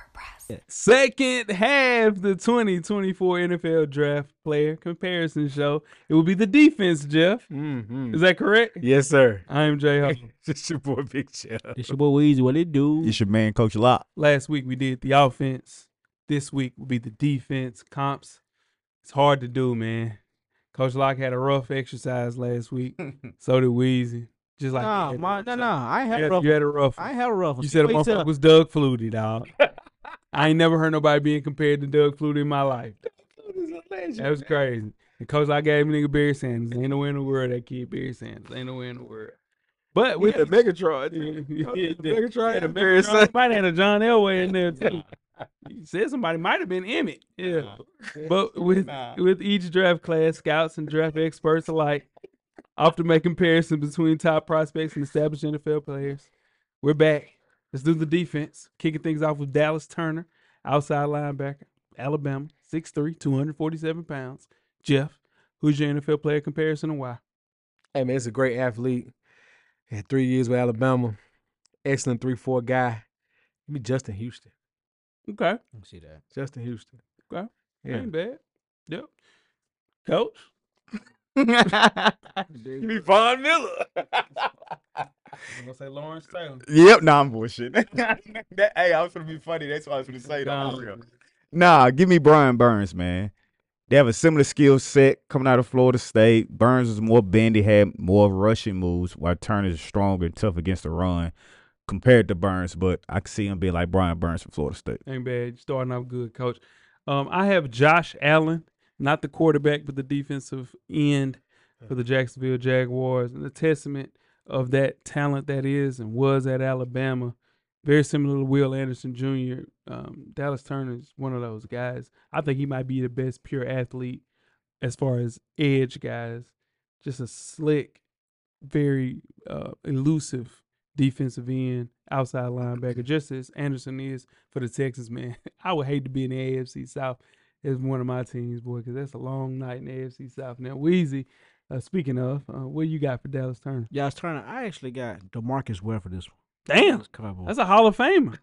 Second half, the twenty twenty-four N F L Draft Player Comparison Show. It will be the defense, Jeff. Mm-hmm. Is that correct? Yes, sir. I am Jay Ho. It's your boy Big Jeff. It's your boy Weezy. What it do? It's your man, Coach Locke. Last week we did the offense. This week will be the defense comps. It's hard to do, man. Coach Locke had a rough exercise last week. So did Weezy. Just like Nah, you had my, a no, rough no. I ain't You had a had, rough. you had a rough I one. ain't had a rough. one. You said a Wait till- motherfucker was Doug Flutie, dog. I ain't never heard nobody being compared to Doug Flutie in my life. That was crazy. And Coach Locke gave me nigga Barry Sanders. Ain't nowhere in the world that kid Barry Sanders. Ain't nowhere in the world. But We with had a Megatron. yeah, The yeah, Megatron. yeah, the Barry Megatron Sanders. might have had a John Elway in there too. He said somebody might have been Emmett. Yeah. But with with each draft class, scouts and draft experts alike often make comparisons between top prospects and established N F L players. We're back. Let's do the defense. Kicking things off with Dallas Turner, outside linebacker, Alabama, six three, two hundred forty-seven pounds. Jeff, who's your N F L player comparison and why? Hey, man, it's a great athlete. Had three years with Alabama. Excellent three four guy. Give me Justin Houston. Okay. Let me see that. Justin Houston. Okay. Yeah. Ain't bad. Yep. Coach? Give me Von Miller. I'm gonna say Lawrence Taylor. Yep, nah, I'm bullshit. That- hey, I was gonna be funny. That's what I was gonna say. though, for real. Nah, give me Brian Burns, man. They have a similar skill set coming out of Florida State. Burns is more bendy, had more rushing moves, while Turner is stronger and tough against the run compared to Burns. But I can see him being like Brian Burns from Florida State. Ain't bad. You're starting off good, Coach. Um, I have Josh Allen, not the quarterback, but the defensive end for the Jacksonville Jaguars, and a testament of that talent that is and was at Alabama. Very similar to Will Anderson Junior Um, Dallas Turner is one of those guys. I think he might be the best pure athlete as far as edge guys. Just a slick, very uh, elusive defensive end, outside linebacker, just as Anderson is for the Texans, man. I would hate to be in the A F C South as one of my teams, boy, because that's a long night in the A F C South. Now, Weezy, uh, speaking of, uh, what you got for Dallas Turner? Yeah, I was trying to. I actually got DeMarcus Ware for this one. Damn, This Cowboy. that's a Hall of Famer.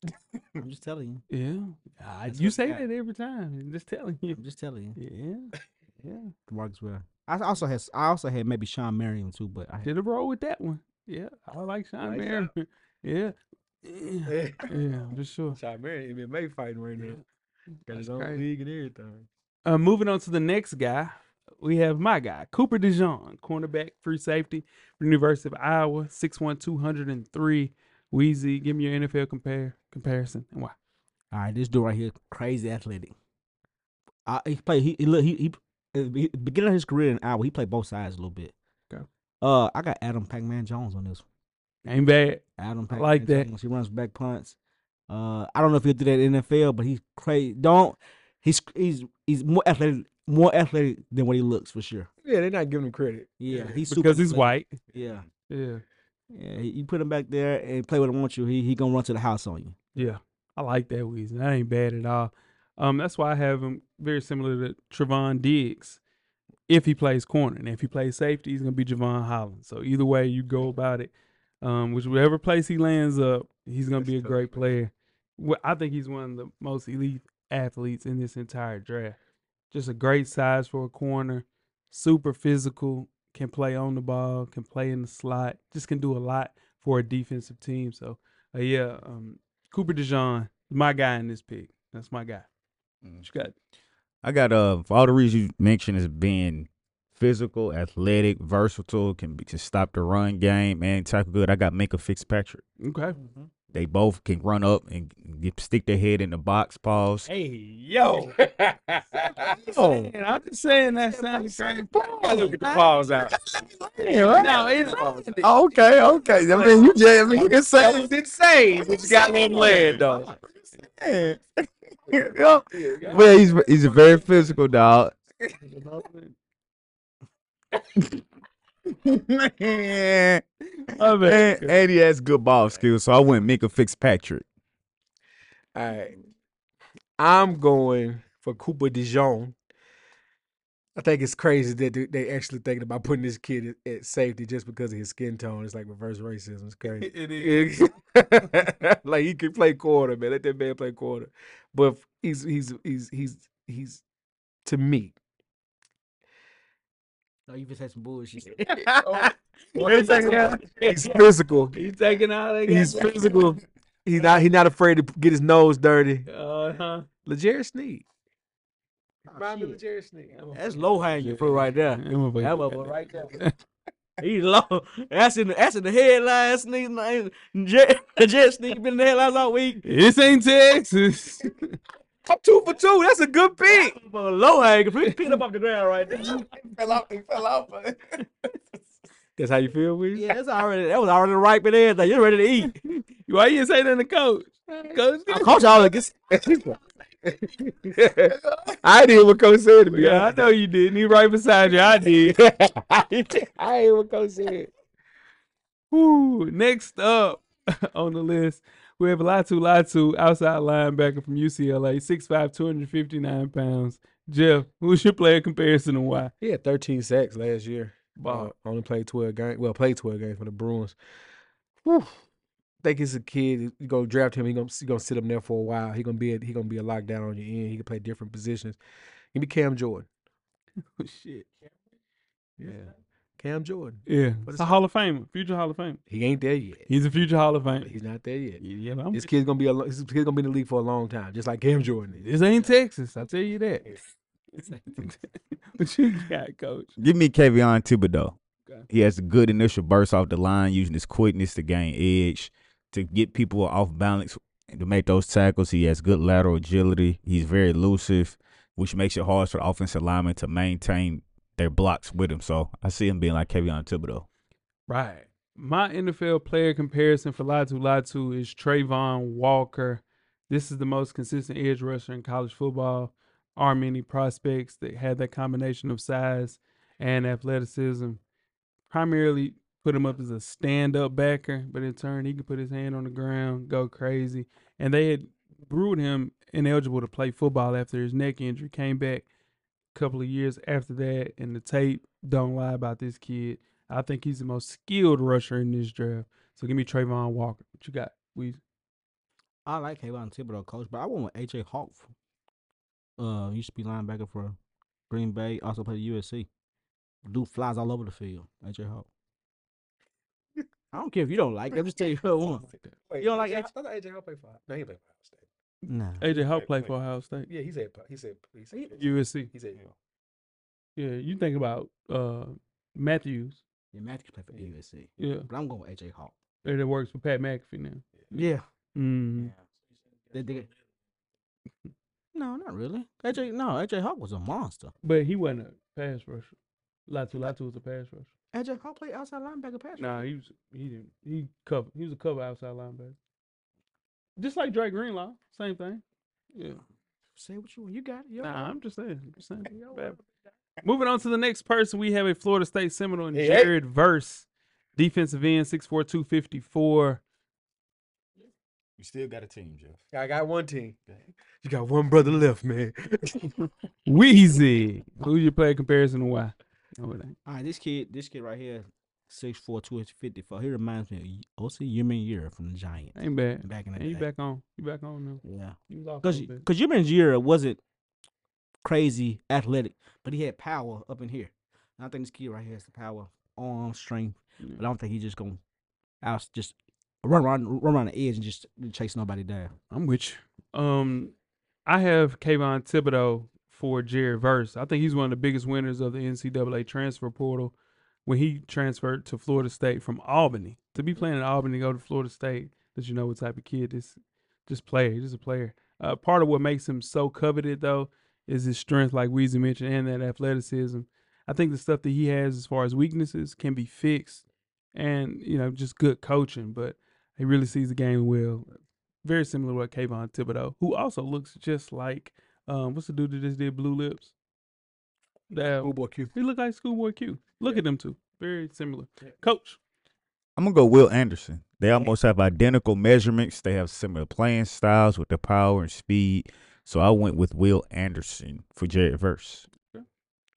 I'm just telling you. Yeah, uh, That's you what say I got. that every time. I'm just telling you. I'm just telling you. Yeah, yeah. DeMarcus Ware. I also had. I also had maybe Sean Marion too, but I had, Did a roll with that one. Yeah, I like Sean Like Marion. Yeah. Yeah, yeah, for sure. Sean Marion, M M A fighting right now. Got his That's own crazy. league and everything. Uh, moving on to the next guy, we have my guy, Cooper DeJean, cornerback, free safety, University of Iowa, six one, two hundred three. Weezy, give me your N F L compare comparison and why. all right, this dude right here, crazy athletic. Uh, he played. He, he look. He, he at the beginning of his career in Iowa, he played both sides a little bit. Okay. Uh, I got Adam Pac-Man Jones on this one. Ain't bad. Adam I Pac-Man like that. Jones. He runs back punts. Uh, I don't know if he'll do that in the N F L, but he's crazy. Don't. He's he's he's more athletic, more athletic than what he looks for sure. Yeah, they're not giving him credit. Yeah, he's super Because he's athletic. white. Yeah, Yeah. yeah. he- You put him back there and play what he wants you. He he gonna run to the house on you. Yeah. I like that, Weezy. That ain't bad at all. Um, that's why I have him very similar to Trevon Diggs. If he plays corner, and if he plays safety, he's gonna be Javon Holland. So either way you go about it, um, whichever place he lands up, he's gonna be a That's great tough, player. Wh- I think he's one of the most elite athletes in this entire draft. Just a great size for a corner, super physical, can play on the ball, can play in the slot, just can do a lot for a defensive team. So uh, yeah, um, Cooper DeJean, my guy in this pick. That's my guy. What you got? I got uh for all the reasons you mentioned as being physical, athletic, versatile, can be, can stop the run game and tackle good. I got Minka Fitzpatrick. Okay. They both can run up and get, stick their head in the box. Pause. Hey, yo. Oh, Man, I'm just saying that sounds great. I look at the paws out. No, it's Okay, okay. I mean, you just, I mean, you can That was insane. But you got him led though. Yeah. Well, he's he's a very physical dog. Man. I bet. And, and he has good ball skills, so I went Minka Fitzpatrick. All right. I'm going for Cooper DeJean. I think it's crazy that they- they actually thinking about putting this kid at- at safety just because of his skin tone. It's like reverse racism. It's crazy. It is. Like he can play quarter, man. Let that man play quarter. But he's he's he's he's he's to me. No, you just had some bullshit. He's taking out. He's physical. He's taking out. He's physical. He's not. He's not afraid to get his nose dirty. Uh huh. LeJarry Sneed. Oh, Remind me of shit. LeJarry Sneed. That's low hanging fruit right there. That That motherfucker right there. He's low. That's in the, that's in the headlines. Sneak name. Jet, Jet Sneak been in the headlines all week. This ain't Texas. I'm two for two. That's a good pick. Motherfucker low hanging fruit. Pick it up off the ground right there. fell off. He fell off. That's how you feel, Weezy? Yeah, that's already that was already ripe and everything. You're ready to eat. Why you didn't say that to coach? Coach, I coach all of this. I did what Coach said to me. yeah, I know you didn't. He right beside you. I did. I ain't what Coach said. Woo. Next up on the list, we have Latu Latu, outside linebacker from U C L A, six five, two hundred fifty-nine pounds. Jeff, who's your player comparison and why? He had thirteen sacks last year. Wow. Uh, only played twelve games. Well, played twelve games for the Bruins. Whew. Think he's a kid. You go draft him. He gonna he gonna sit him there for a while. He gonna be a, he gonna be a lockdown on your end. He can play different positions. He be Cam Jordan. Oh, shit. Yeah, Cam Jordan. Yeah. What It's is a that? Hall of Famer, future Hall of Famer. He ain't there yet. He's a future Hall of Famer. He's not there yet. Yeah, I'm, This kid's gonna be a lo- this kid's gonna be in the league for a long time, just like Cam Jordan is. this ain't Texas. I'll tell you that. What you got, Coach? Give me Kayvon Thibodeau. Okay. He has a good initial burst off the line, using his quickness to gain edge, to get people off balance, and to make those tackles. He has good lateral agility. He's very elusive, which makes it hard for the offensive linemen to maintain their blocks with him. So I see him being like Kayvon Thibodeau. Right. My N F L player comparison for Latu Latu is Trayvon Walker. This is the most consistent edge rusher in college football. Are many prospects that had that combination of size and athleticism. Primarily put him up as a stand-up backer, but in turn he could put his hand on the ground, go crazy. And they had ruled him ineligible to play football after his neck injury. Came back a couple of years after that, and the tape don't lie about this kid. I think he's the most skilled rusher in this draft. So give me Trayvon Walker. What you got? We I like Kayvon Thibodeau, coach, but I went with A J Hawk. Uh, used to be linebacker for Green Bay. Also played U S C. Dude flies all over the field. A J Hawk. I don't care if you don't like it. I'm just telling you who I want. Wait, You don't like A J? A J? I thought A J Hawk played for. No, he played for Ohio State. Nah. A J Hawk played wait. for Ohio State. Yeah, he's at he's at he's at U S C. he's at Yeah, you think about uh Matthews. Yeah, Matthews played for U S C. Yeah, But I'm going with A J Hawk. that works for Pat McAfee now. Yeah. Mm-hmm. They did. No, not really. A J, no, A J Hawk was a monster. But he wasn't a pass rusher. Latu Latu was a pass rusher. A J Hawk played outside linebacker pass. Nah, he was he didn't he cover he was a cover outside linebacker. Just like Drake Greenlaw, same thing. Yeah. Say what you want. You got it. Yo. Nah, I'm just saying. I'm just saying. Bad. Moving on to the next person, we have a Florida State Seminole in Hey, hey. Jared Verse, defensive end, six four, two fifty-four. You still got a team, Jeff. I got one team. You got one brother left, man. Wheezy. Who's your player comparison and why? Oh, it ain't. All right, this kid, this kid right here, six four, two fifty-four. He reminds me of O C Yumin Year from the Giants. Ain't bad. Back in the Hey, you day. back on. You back on now. Yeah. You was off a Because little bit. because Yumin Year wasn't crazy athletic, but he had power up in here. And I think this kid right here has the power, arm strength. Yeah. But I don't think he's just gonna out just run around run around the edge and just chase nobody down. I'm with you. Um, I have Kayvon Thibodeau for Jared Verse. I think he's one of the biggest winners of the N C double A transfer portal when he transferred to Florida State from Albany. To be playing at Albany, go to Florida State, that you know what type of kid this just player, just a player. Uh, part of what makes him so coveted though is his strength, like Weezy mentioned, and that athleticism. I think the stuff that he has as far as weaknesses can be fixed, and you know just good coaching. But he really sees the game well. Very similar to what Kayvon Thibodeau, who also looks just like um, what's the dude that just did Blue Lips? That Schoolboy Q. he looked like Schoolboy Q. Look at them two, very similar. Coach, I'm gonna go Will Anderson. They almost have identical measurements. They have similar playing styles with their power and speed. So I went with Will Anderson for Jared Verse.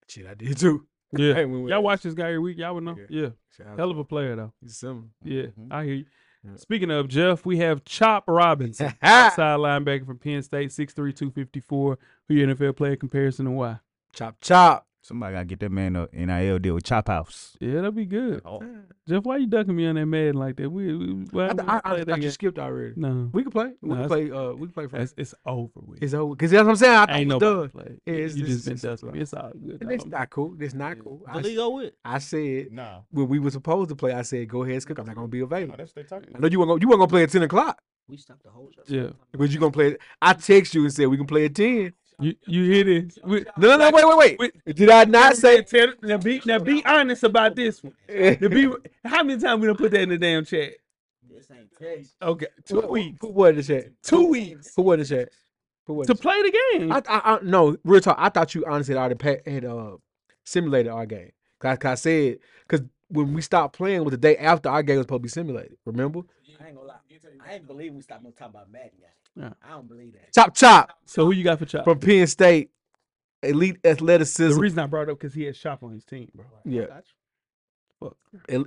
Shit, I did too. Yeah. Hey, when we- Y'all watch this guy every week. Y'all would know. Yeah. Yeah. Shout out Hell to of a him. player, though. He's similar. Yeah. Mhm. I hear you. Yeah. Speaking of Jeff, we have Chop Robinson, outside linebacker from Penn State, six three, two fifty-four. Who your N F L player comparison and why? Chop, chop. Somebody gotta get that man a N I L deal with Chop House. Yeah, that'll be good. Oh. Jeff, why you ducking me on that Madden like that? We, we, why I, we th- I, play I that thought you game? skipped already. No. We can play. We No, can it's- play. Uh, we can play. For It's, it's over with. It's over because that's what I'm saying. I thought Ain't it was nobody done. play. Yeah, it's- you this just been is- dusting me. It's all good. And it's dog. not cool. It's not Yeah. cool. The I, league go with. I said Nah. when we were supposed to play, I said go ahead, Skip. I'm not gonna be available. That's what they talking I know you weren't gonna, you weren't gonna play at ten o'clock, We stopped the whole show. Yeah. but you gonna play. I text you and said we can play at ten. You you hear this? We, No, no, no. Wait, wait, wait. Wait. Did I not say? Tell- now be now be honest about this one. To be, how many times we done put that in the damn chat? This ain't text. Okay, two Who- weeks. Who was the chat? Two weeks Who was the chat? Who was to the chat? play the game. I, I, I, no, real talk. I thought you honestly had already pa- had uh, simulated our game. Cause, cause I said, cause when we stopped playing was the day after our game was supposed to be simulated. Remember? I ain't gonna lie. I ain't believe we stopped no talking about Madden guys. Yeah. I don't believe that. Chop, chop So who you got for Chop? from Penn State, elite The athleticism. reason I brought it up because he had Chop on his team, bro. yeah, Fuck. El-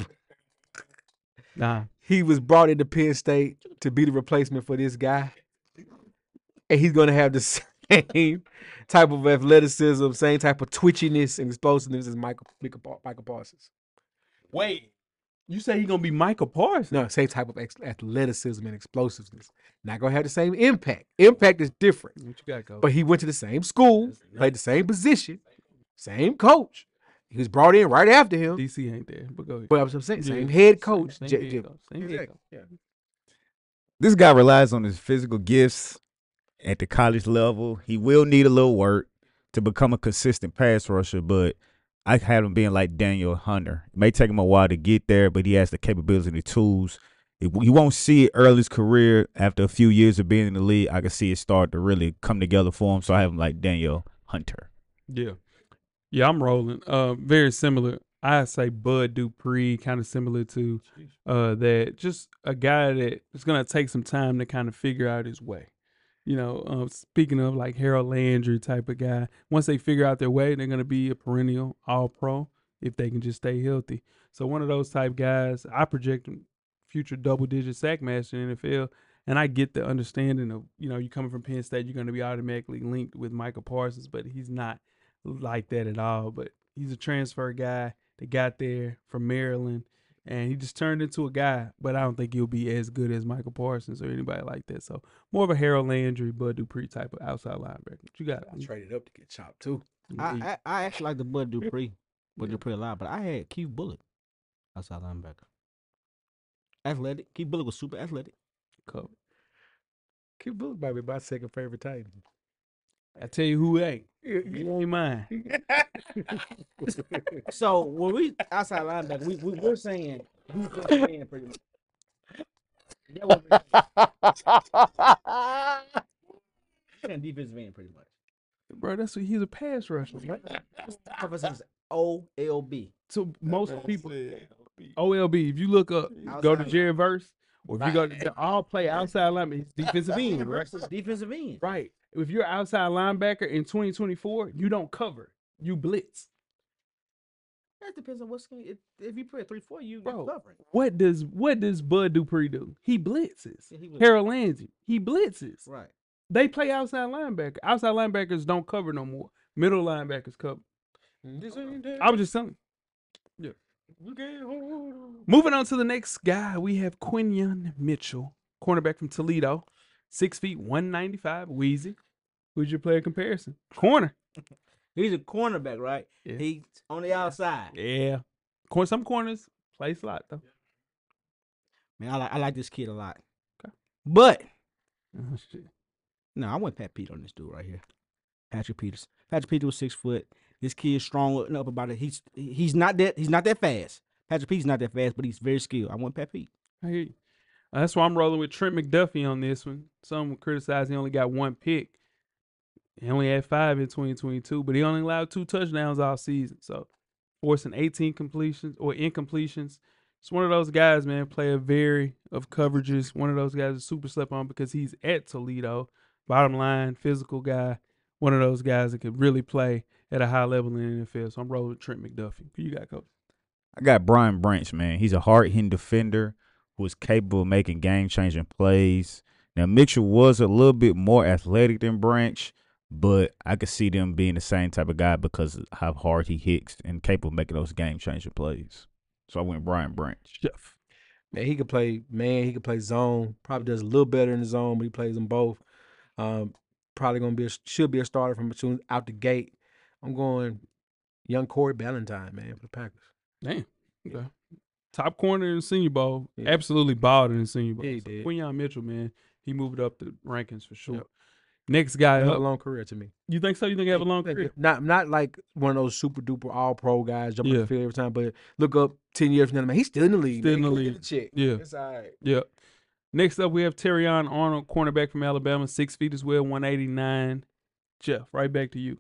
Nah. he was brought into Penn State to be the replacement for this guy, and he's gonna have the same type of athleticism, same type of twitchiness and explosiveness as Michael Michael, Pa- Michael Parsons. Wait. You say he gonna be Michael Parsons? No, same type of ex- athleticism and explosiveness. Not gonna have the same impact. Impact is different. What you got, go? But he went to the same school, played the same position, same coach. He was brought in right after him. D C ain't there, but go ahead. But I'm saying, Yeah. same head coach. Same J- head J- coach, same head Exactly. coach. Yeah. This guy relies on his physical gifts at the college level. He will need a little work to become a consistent pass rusher, but I had him being like Daniel Hunter. It may take him a while to get there, but he has the capability and the tools. It, you won't see it early in his career. After a few years of being in the league, I can see it start to really come together for him. So I have him like Daniel Hunter. Yeah. Yeah, I'm rolling. Uh, very similar. I say Bud Dupree, kind of similar to uh that. Just a guy that is gonna take some time to kind of figure out his way. You know, um, speaking of like Harold Landry type of guy, once they figure out their way, they're gonna be a perennial All Pro if they can just stay healthy. So one of those type guys, I project him future double digit sack master in the N F L. And I get the understanding of, you know, you coming from Penn State, you're going to be automatically linked with Michael Parsons, but he's not like that at all. But he's a transfer guy that got there from Maryland, and he just turned into a guy. But I don't think he'll be as good as Michael Parsons or anybody like that. So more of a Harold Landry, Bud Dupree type of outside linebacker. What you got? I traded up to get chopped too. I, I I actually like the Bud Dupree, Bud Dupree a lot, but I had Keith Bullock outside linebacker. Athletic. Keith Bullock was super athletic. Cover. Keith Bullock might be my second favorite Titan. I tell you who ain't. You ain't mine. So when we outside linebacker, we, we we're saying defensive end pretty much. That was saying defensive end pretty much. Bro, that's what he's a pass rusher, right? Purpose is O L B. So most people, O L B. If you look up, go to Outside Jerry Verse, or if you go to they all play outside linebacker, it's defensive end, right? Versus defensive end. Right. If you're outside linebacker in twenty twenty-four, you don't cover, you blitz. That depends on what scheme. If, if you play a three four, you Bro, you're covering. What does what does Bud Dupree do? He blitzes. Yeah, he was- Harold Landry, he blitzes. Right. They play outside linebacker. Outside linebackers don't cover no more. Middle linebackers cover. I was just telling you. Yeah. Moving on to the next guy, we have Quinyon Mitchell, cornerback from Toledo, six feet, one ninety-five, Wheezy. Who's your player comparison? Corner. He's a cornerback, right? Yeah. He's on the outside. Yeah. Cor- Some corners play slot, though. Man, I like I like this kid a lot. Okay. But Oh, shit. no, I went Pat Pete on this dude right here. Patrick Peters. Patrick Peters was six foot. This kid's strong and up about it. He's he's not that he's not that fast. Patrick Pete's not that fast, but he's very skilled. I want Pat Pete. I hear you. Uh, that's why I'm rolling with Trent McDuffie on this one. Some would criticize he only got one pick. He only had five in twenty twenty-two, but he only allowed two touchdowns all season. So forcing eighteen completions or incompletions. It's one of those guys, man, play a vary of coverages. One of those guys is super slept on because he's at Toledo. Bottom line, physical guy. one of those guys that could really play at a high level in the N F L. So I'm rolling with Trent McDuffie. Who you got, Coach? I got Brian Branch, man. He's a hard-hitting defender who is capable of making game-changing plays. Now, Mitchell was a little bit more athletic than Branch, but I could see them being the same type of guy because of how hard he hits and capable of making those game-changing plays. So I went Brian Branch. Jeff. Man, he could play man. He could play zone. Probably does a little better in the zone, but he plays them both. Um, probably gonna be a, should be a starter from soon out the gate. I'm going young Corey Ballantyne, man, for the Packers. Damn. Okay. Top corner in the Senior Bowl. Yeah. Absolutely balled in the Senior Bowl. Yeah, he So did. Quinyon Mitchell, man, he moved up the rankings for sure. Yep. Next guy He had a up. long career to me. You think so? You think he have a long career? Not not like one of those super duper all pro guys jumping Yeah. the field every time, but look up ten years from now, man, he's still in the league. Still in man. the Go get league. check. Yeah. It's all right. Yeah. Next up, we have Terrion Arnold, cornerback from Alabama, six feet as well, one eighty-nine. Jeff, right back to you.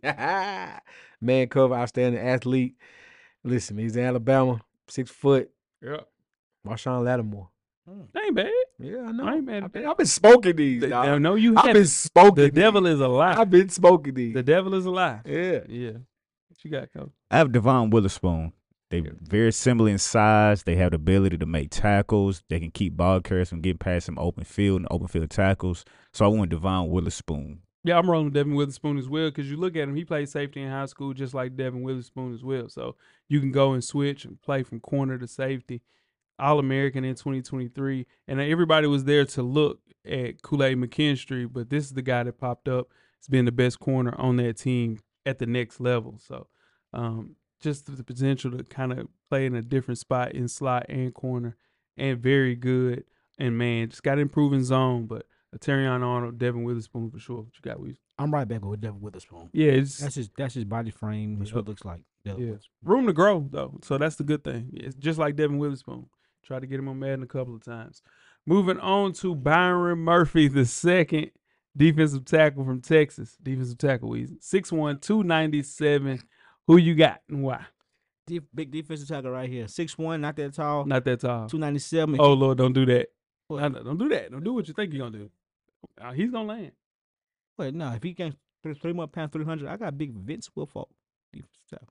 Man cover, outstanding athlete. Listen, he's in Alabama, six foot. Yeah. Marshawn Lattimore. That ain't bad. Yeah, I know. I ain't mad at I've been, that. I've been smoking these. The- dog. I know you I've have. been smoking. The these. devil is a lie. I've been smoking these. The devil is a lie. yeah. Yeah. What you got, Coach? I have Devon Witherspoon. They very similar in size. They have the ability to make tackles. They can keep ball carriers from getting past some open field and open field tackles. So I went Devon Witherspoon. Yeah, I'm rolling with Devin Witherspoon as well because you look at him, he played safety in high school just like Devin Witherspoon as well. So you can go and switch and play from corner to safety. All-American in twenty twenty-three. And everybody was there to look at Kool-Aid McKinstry, but this is the guy that popped up. He's been the best corner on that team at the next level. So um, just the potential to kind of play in a different spot in slot and corner and very good. And, man, just got to improve in zone, but Terrion Arnold, Devin Witherspoon for sure. What you got, Weezy? I'm right back with Devin Witherspoon. Yeah, it's That's his that's his body frame. That's what it looks like. Devin yeah. Witherspoon. room to grow, though. So that's the good thing. It's just like Devin Witherspoon. Tried to get him on Madden a couple of times. Moving on to Byron Murphy, the second defensive tackle from Texas. Defensive tackle, Weezy. six one, two ninety-seven. Who you got and why? Def- big defensive tackle right here. six one, not that tall. Not that tall. two ninety-seven. Oh, Lord, don't do that. No, no, don't do that. Don't do what you think you're going to do. Uh, he's going to land. Wait, no. If he can three, three more pounds, three hundred, I got big Vince Wilfork. Defensive tackle.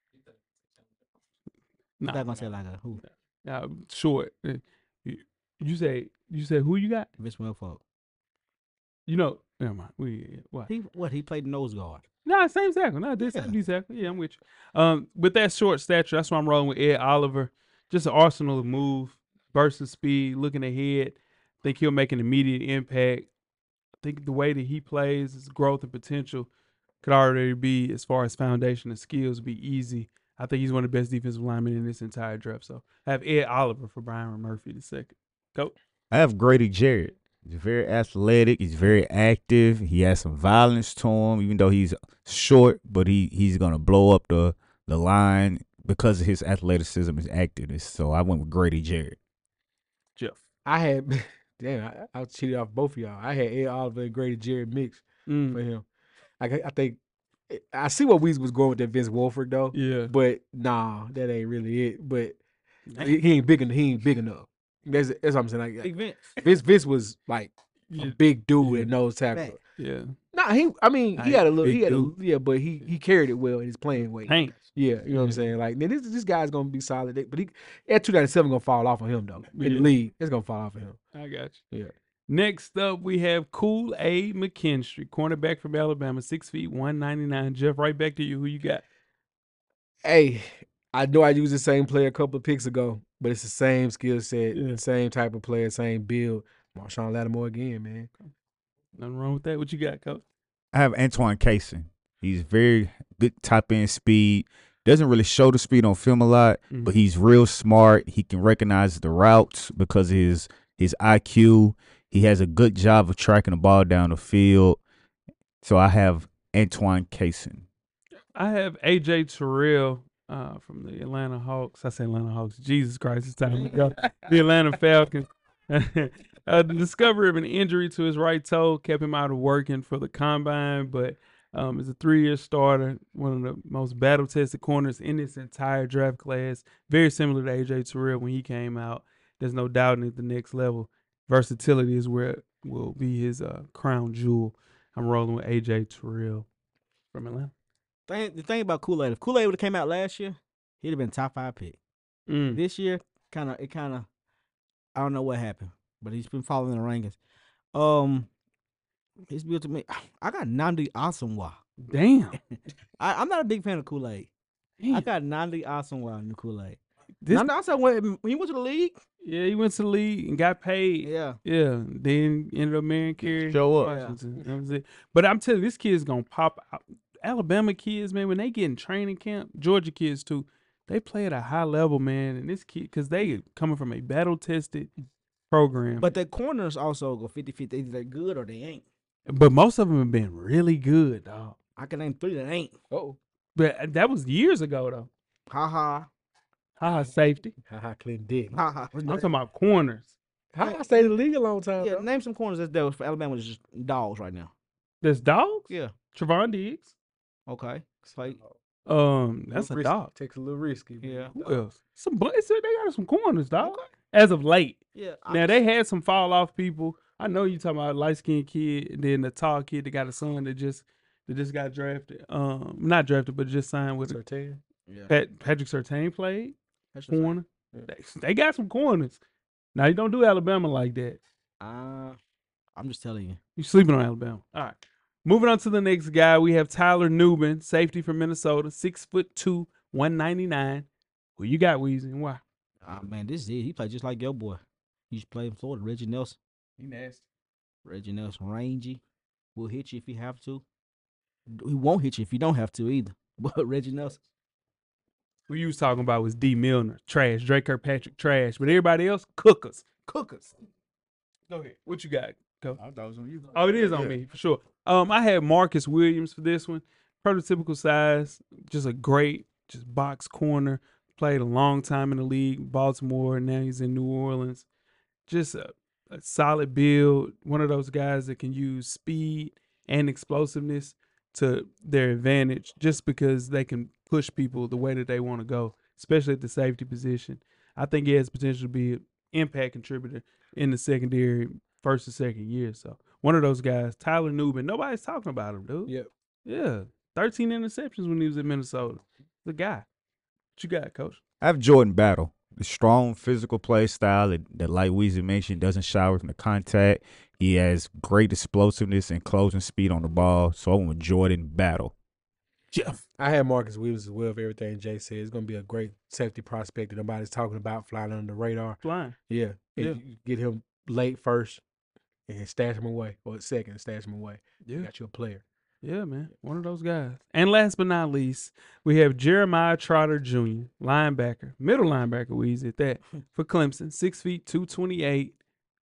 Nah, I'm not gonna say like a who. nah, short. Uh, You, you say, you said who you got? Vince Wilfork. You know, never mind. We, what? He what? He played nose guard. No, same tackle. No, this Yeah. same tackle. Yeah, I'm with you. Um, with that short stature, that's why I'm rolling with Ed Oliver. Just an arsenal of move, burst of speed, looking ahead. Think he'll make an immediate impact. I think the way that he plays, his growth and potential could already be, as far as foundation and skills, be easy. I think he's one of the best defensive linemen in this entire draft. So I have Ed Oliver for Byron Murphy the second. Go. I have Grady Jarrett. He's very athletic. He's very active. He has some violence to him, even though he's short, but he, he's going to blow up the, the line because of his athleticism, his activeness. So I went with Grady Jarrett. Jeff. I had, damn, I, I cheated off both of y'all. I had Ed Oliver and Grady Jarrett mix Mm, for him. I, I think, I see what Weezy was going with that Vince Wilfork though, yeah. but nah, that ain't really it. But he, he ain't big enough. He ain't big enough. That's that's what I'm saying. Like, Big Vince. Vince, Vince was like a Yeah. big dude Yeah. at nose tackle. Fact. Yeah. Nah, he. I mean, he Nah, had a little. big He had a, dude. yeah, but he he carried it well in his playing weight. Tank. Yeah, you know what I'm saying. Like, man, this this guy's gonna be solid, but he at two ninety-seven gonna fall off on him though. In Yeah. the league, it's gonna fall off on him. I got you. Yeah. Next up, we have Kool-Aid McKinstry, cornerback from Alabama, six feet, one ninety-nine. Jeff, right back to you. Who you got? Hey, I know I used the same player a couple of picks ago, but it's the same skill set, Yeah. same type of player, same build. Marshawn Lattimore again, man. Nothing wrong with that. What you got, Coach? I have Antoine Cason. He's very good top end speed. Doesn't really show the speed on film a lot, Mhm. but he's real smart. He can recognize the routes because of his his I Q. He has a good job of tracking the ball down the field. So I have Antoine Cason. I have A J Terrell uh, from the Atlanta Hawks. I say Atlanta Hawks. Jesus Christ, it's time to go. The Atlanta Falcons. uh, the discovery of an injury to his right toe kept him out of working for the combine, but um, is a three-year starter, one of the most battle-tested corners in this entire draft class. Very similar to A J Terrell when he came out. There's no doubting at the next level. Versatility is where it will be his uh, crown jewel. I'm rolling with A J Terrell. from Atlanta. Thing, the thing about Kool-Aid, if Kool-Aid would have came out last year, he'd have been top five pick. Mm. This year, kind of, it kind of, I don't know what happened, but he's been following the rankings. Um, he's built to me. I got Nnamdi Asomugha. Damn. I, I'm not a big fan of Kool-Aid. I Damn. got Nnamdi Asomugha in the Kool-Aid. This, Nnamdi Asomugha, when he went to the league, yeah, he went to the league and got paid. yeah, Yeah, then ended up marrying Kerry Show up. Washington. That was it. But I'm telling you, this kid's gonna pop out. Alabama kids, man, when they get in training camp, Georgia kids too, they play at a high level, man. And this kid, because they coming from a battle tested program, but the corners also go fifty-fifty. Either they're good or they ain't. but most of them have been really good, dog. I can name three that ain't. Oh, But that was years ago, though. Ha ha. Haha, safety. haha, Clint Dick. Ha ha. I'm talking about corners. How I stayed in the league a long time. Yeah, bro. name some corners that's there for Alabama is just dogs right now. There's dogs. Yeah. Trevon Diggs. Okay. Slate. Um, that's a Risky. dog. Takes a little risky. but Yeah. Who else? Some, bu- it's- they got some corners, dog. As of late. Yeah. Now they had some fall off people. I know you talking about light skinned kid, and then the tall kid that got a son that just that just got drafted. Um, not drafted, but just signed with it. Surtain. Yeah. Pat, Patrick Surtain played That's just- corner. They, they got some corners. Now you don't do Alabama like that. Uh, I'm just telling you. You sleeping on Alabama. All right. Moving on to the next guy, we have Tyler Nubin, safety from Minnesota, six foot two, one ninety nine. Who you got, Weezy, and why? Ah man, this is it. He played just like your boy. He used to play in Florida. Reggie Nelson. He nasty. Reggie Nelson, rangy. Will hit you if you have to. He won't hit you if you don't have to either. But Reggie Nelson. Who you was talking about was D. Milner, trash. Drake Kirkpatrick, trash. But everybody else, cookers. Cookers. Go ahead. What you got? Go. I thought it was on you. Oh, it is on me, for sure. Um, I had Marcus Williams for this one. Prototypical size, just a great, just box corner. Played a long time in the league, Baltimore, now he's in New Orleans. Just a, a solid build. One of those guys that can use speed and explosiveness to their advantage just because they can push people the way that they want to go, especially at the safety position. I think he has potential to be an impact contributor in the secondary first and second year. So one of those guys, Tyler Nubin, nobody's talking about him, dude. Yep. Yeah. thirteen interceptions when he was in Minnesota. The guy. What you got, Coach? I have Jordan Battle. The strong physical play style that, that like Weezy mentioned, doesn't shy away from the contact. He has great explosiveness and closing speed on the ball. So I went with Jordan Battle. Jeff. I had Marcus Williams as well. For everything Jay said, it's going to be a great safety prospect that nobody's talking about, flying under the radar. Flying. Yeah, Yeah. If you get him late first and stash him away, or second and stash him away. Yeah. You got you a player. Yeah, man. One of those guys. And last but not least, we have Jeremiah Trotter Junior, linebacker, middle linebacker, Weezy at that, for Clemson, six feet, two twenty-eight.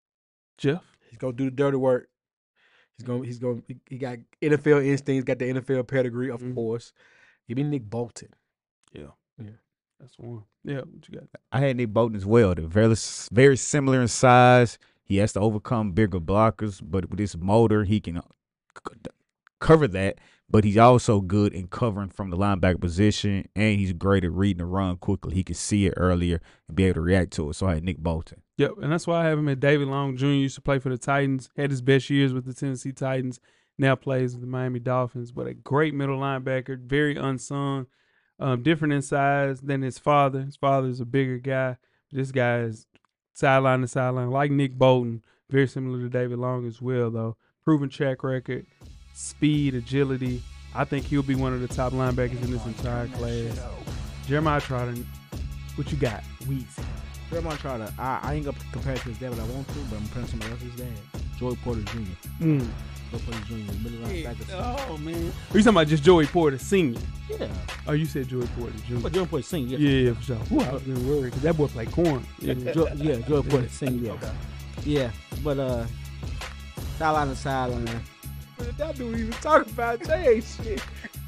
Jeff? He's gonna do the dirty work. He's gonna he's gonna he, he got N F L instincts, got the N F L pedigree, of Mhm. course. Give me Nick Bolton. Yeah. Yeah. That's one. Yeah, what you got? I had Nick Bolton as well. They're very, very similar in size. He has to overcome bigger blockers, but with his motor, he can c- cover that. But he's also good in covering from the linebacker position, and he's great at reading the run quickly. He can see it earlier and be able to react to it. So I had Nick Bolton. Yep, and that's why I have him at David Long Junior Used to play for the Titans, had his best years with the Tennessee Titans, now plays with the Miami Dolphins. But a great middle linebacker, very unsung, um, different in size than his father. His father is a bigger guy. This guy is sideline to sideline, like Nick Bolton, very similar to David Long as well, though. Proven track record, speed, agility. I think he'll be one of the top linebackers in this entire class. Jeremiah Trotter, what you got? Weezy. Jeremiah Trotter, I, I ain't gonna compare it to his dad, but I want to, but I'm comparing somebody else's dad. Joey Porter Junior Mm. Joey Porter Junior, middle linebacker. Oh, man. Are you talking about just Joey Porter Senior? Yeah. Oh, you said Joey Porter Junior But Joey Porter Senior. Yeah, yeah, for sure. Ooh, I was getting worried because that boy played corn. Yeah, Jo- yeah, Joey Porter Senior. Yeah. Yeah, but uh, sideline to sideline. That dude even talking about Jay shit.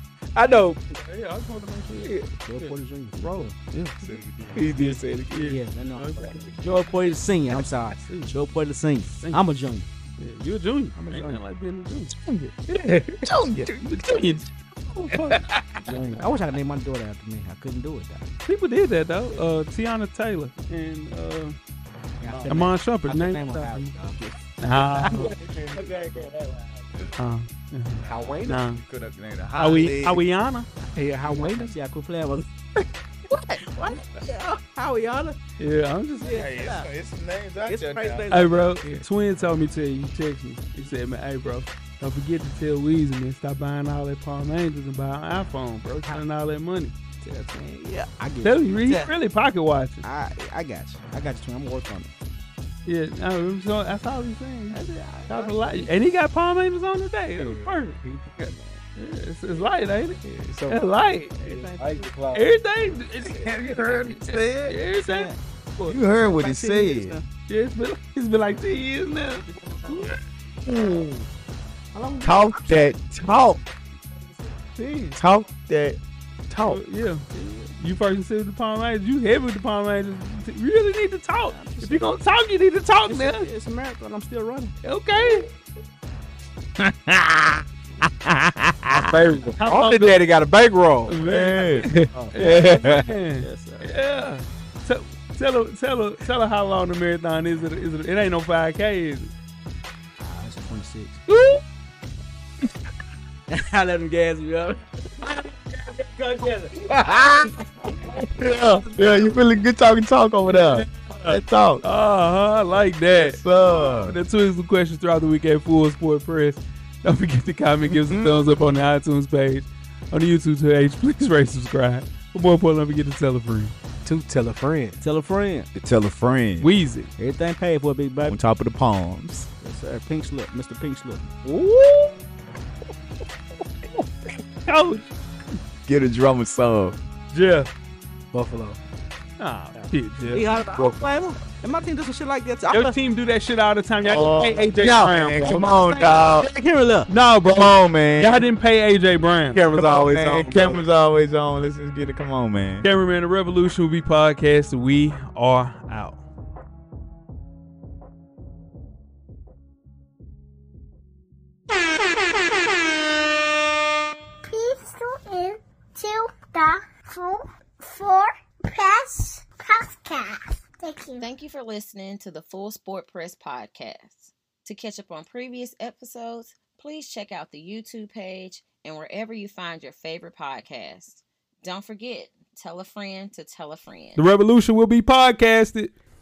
I know. Yeah, I just wanted to make sure. Joey Porter Junior Bro. Yeah. He did say it again. Yeah, I know. Joey Porter Senior. I'm sorry. Joey Porter Senior. I'm a junior. Yeah, you're a junior. I'm a Ain't junior. nothing like being a junior. Yeah. Junior. Junior. Junior. I wish I could name my daughter after me. I couldn't do it, though. People did that, though. Uh, Tiana Taylor and uh, Yeah, I said Amon name- Shumpert. I said Name name her that. Harry, dog. Nah. Uh, Hawaiian. nah. Could have named a Howie, Holly. Howiana? Yeah, Hawaiian. See, I quit playing with What? What? Yeah. How we on it? Yeah, I'm just. Hey, it's, it's some names out It's there crazy now. names. Hey, bro. Twin told me to tell you. He texted me. He said, man, hey, bro, don't forget to tell Weezy, man, stop buying all that Palm Angels and buy an iPhone, bro. Spending all that money. Tell Twin. Yeah, I get Tell you. you, he's Tell- really pocket watching. I I got you. I got you, Twin. I'm gonna work on it. Yeah, I mean, so that's all he's saying. Talk a lot. And he got Palm Angels on today. It was perfect. Yeah, it's, it's light, ain't it? So It's light. I the cloud. Everything. You heard what he said? Everything. You heard what he Like ten years said. now. Yeah, it's been, it's been like ten years now. How long? Talk that talk. ten. Talk that talk. Oh, yeah. You first said with the Palm Angels. You heavy with the Palm Angels. You really need to talk. If you're going to talk, you need to talk It's, now. a, it's a marathon. I'm still running. Okay. My favorite. How All long the do- daddy got a bankroll. Man. Yeah. Man. Yes, sir. Yeah. Tell, tell her, tell her, tell her how long the marathon is. It, is it, it ain't no five K, is it? Ah, it's twenty-six. Woo! I let them gas me up. yeah, yeah, you feeling good talking talk over there. That talk. Uh-huh, I like that. So, That's two some questions throughout the week at Full Sport Press. Don't forget to comment, give us a thumbs up on the iTunes page. On the YouTube page, please rate, subscribe. But more importantly, don't forget to tell a friend. To tell a friend. Tell a friend. tell a friend. Weezy. Everything paid for, big baby. On top of the palms. Yes, sir. Pink slip, Mister Pink slip. Coach. Get a drummer song. Jeff. Buffalo. Ah, shit, He Jeff. hard to flavor. And my team does some shit like that. I Your thought- team do that shit all the time. Y'all Oh, didn't pay A J yeah, Brown. man, bro. come on, dog. Jack Henry left. No, bro. Come on, man. Y'all didn't pay A J Brown. Camera's Come on, always man. on. bro. Camera's always on. Let's just get it. Come on, man. Cameraman, the revolution will be podcast. We are out. Please tune in to the Full Four Press Podcast. Thank you. Thank you for listening to the Full Sport Press podcast. To catch up on previous episodes, please check out the YouTube page and wherever you find your favorite podcast. Don't forget, tell a friend to tell a friend. The revolution will be podcasted.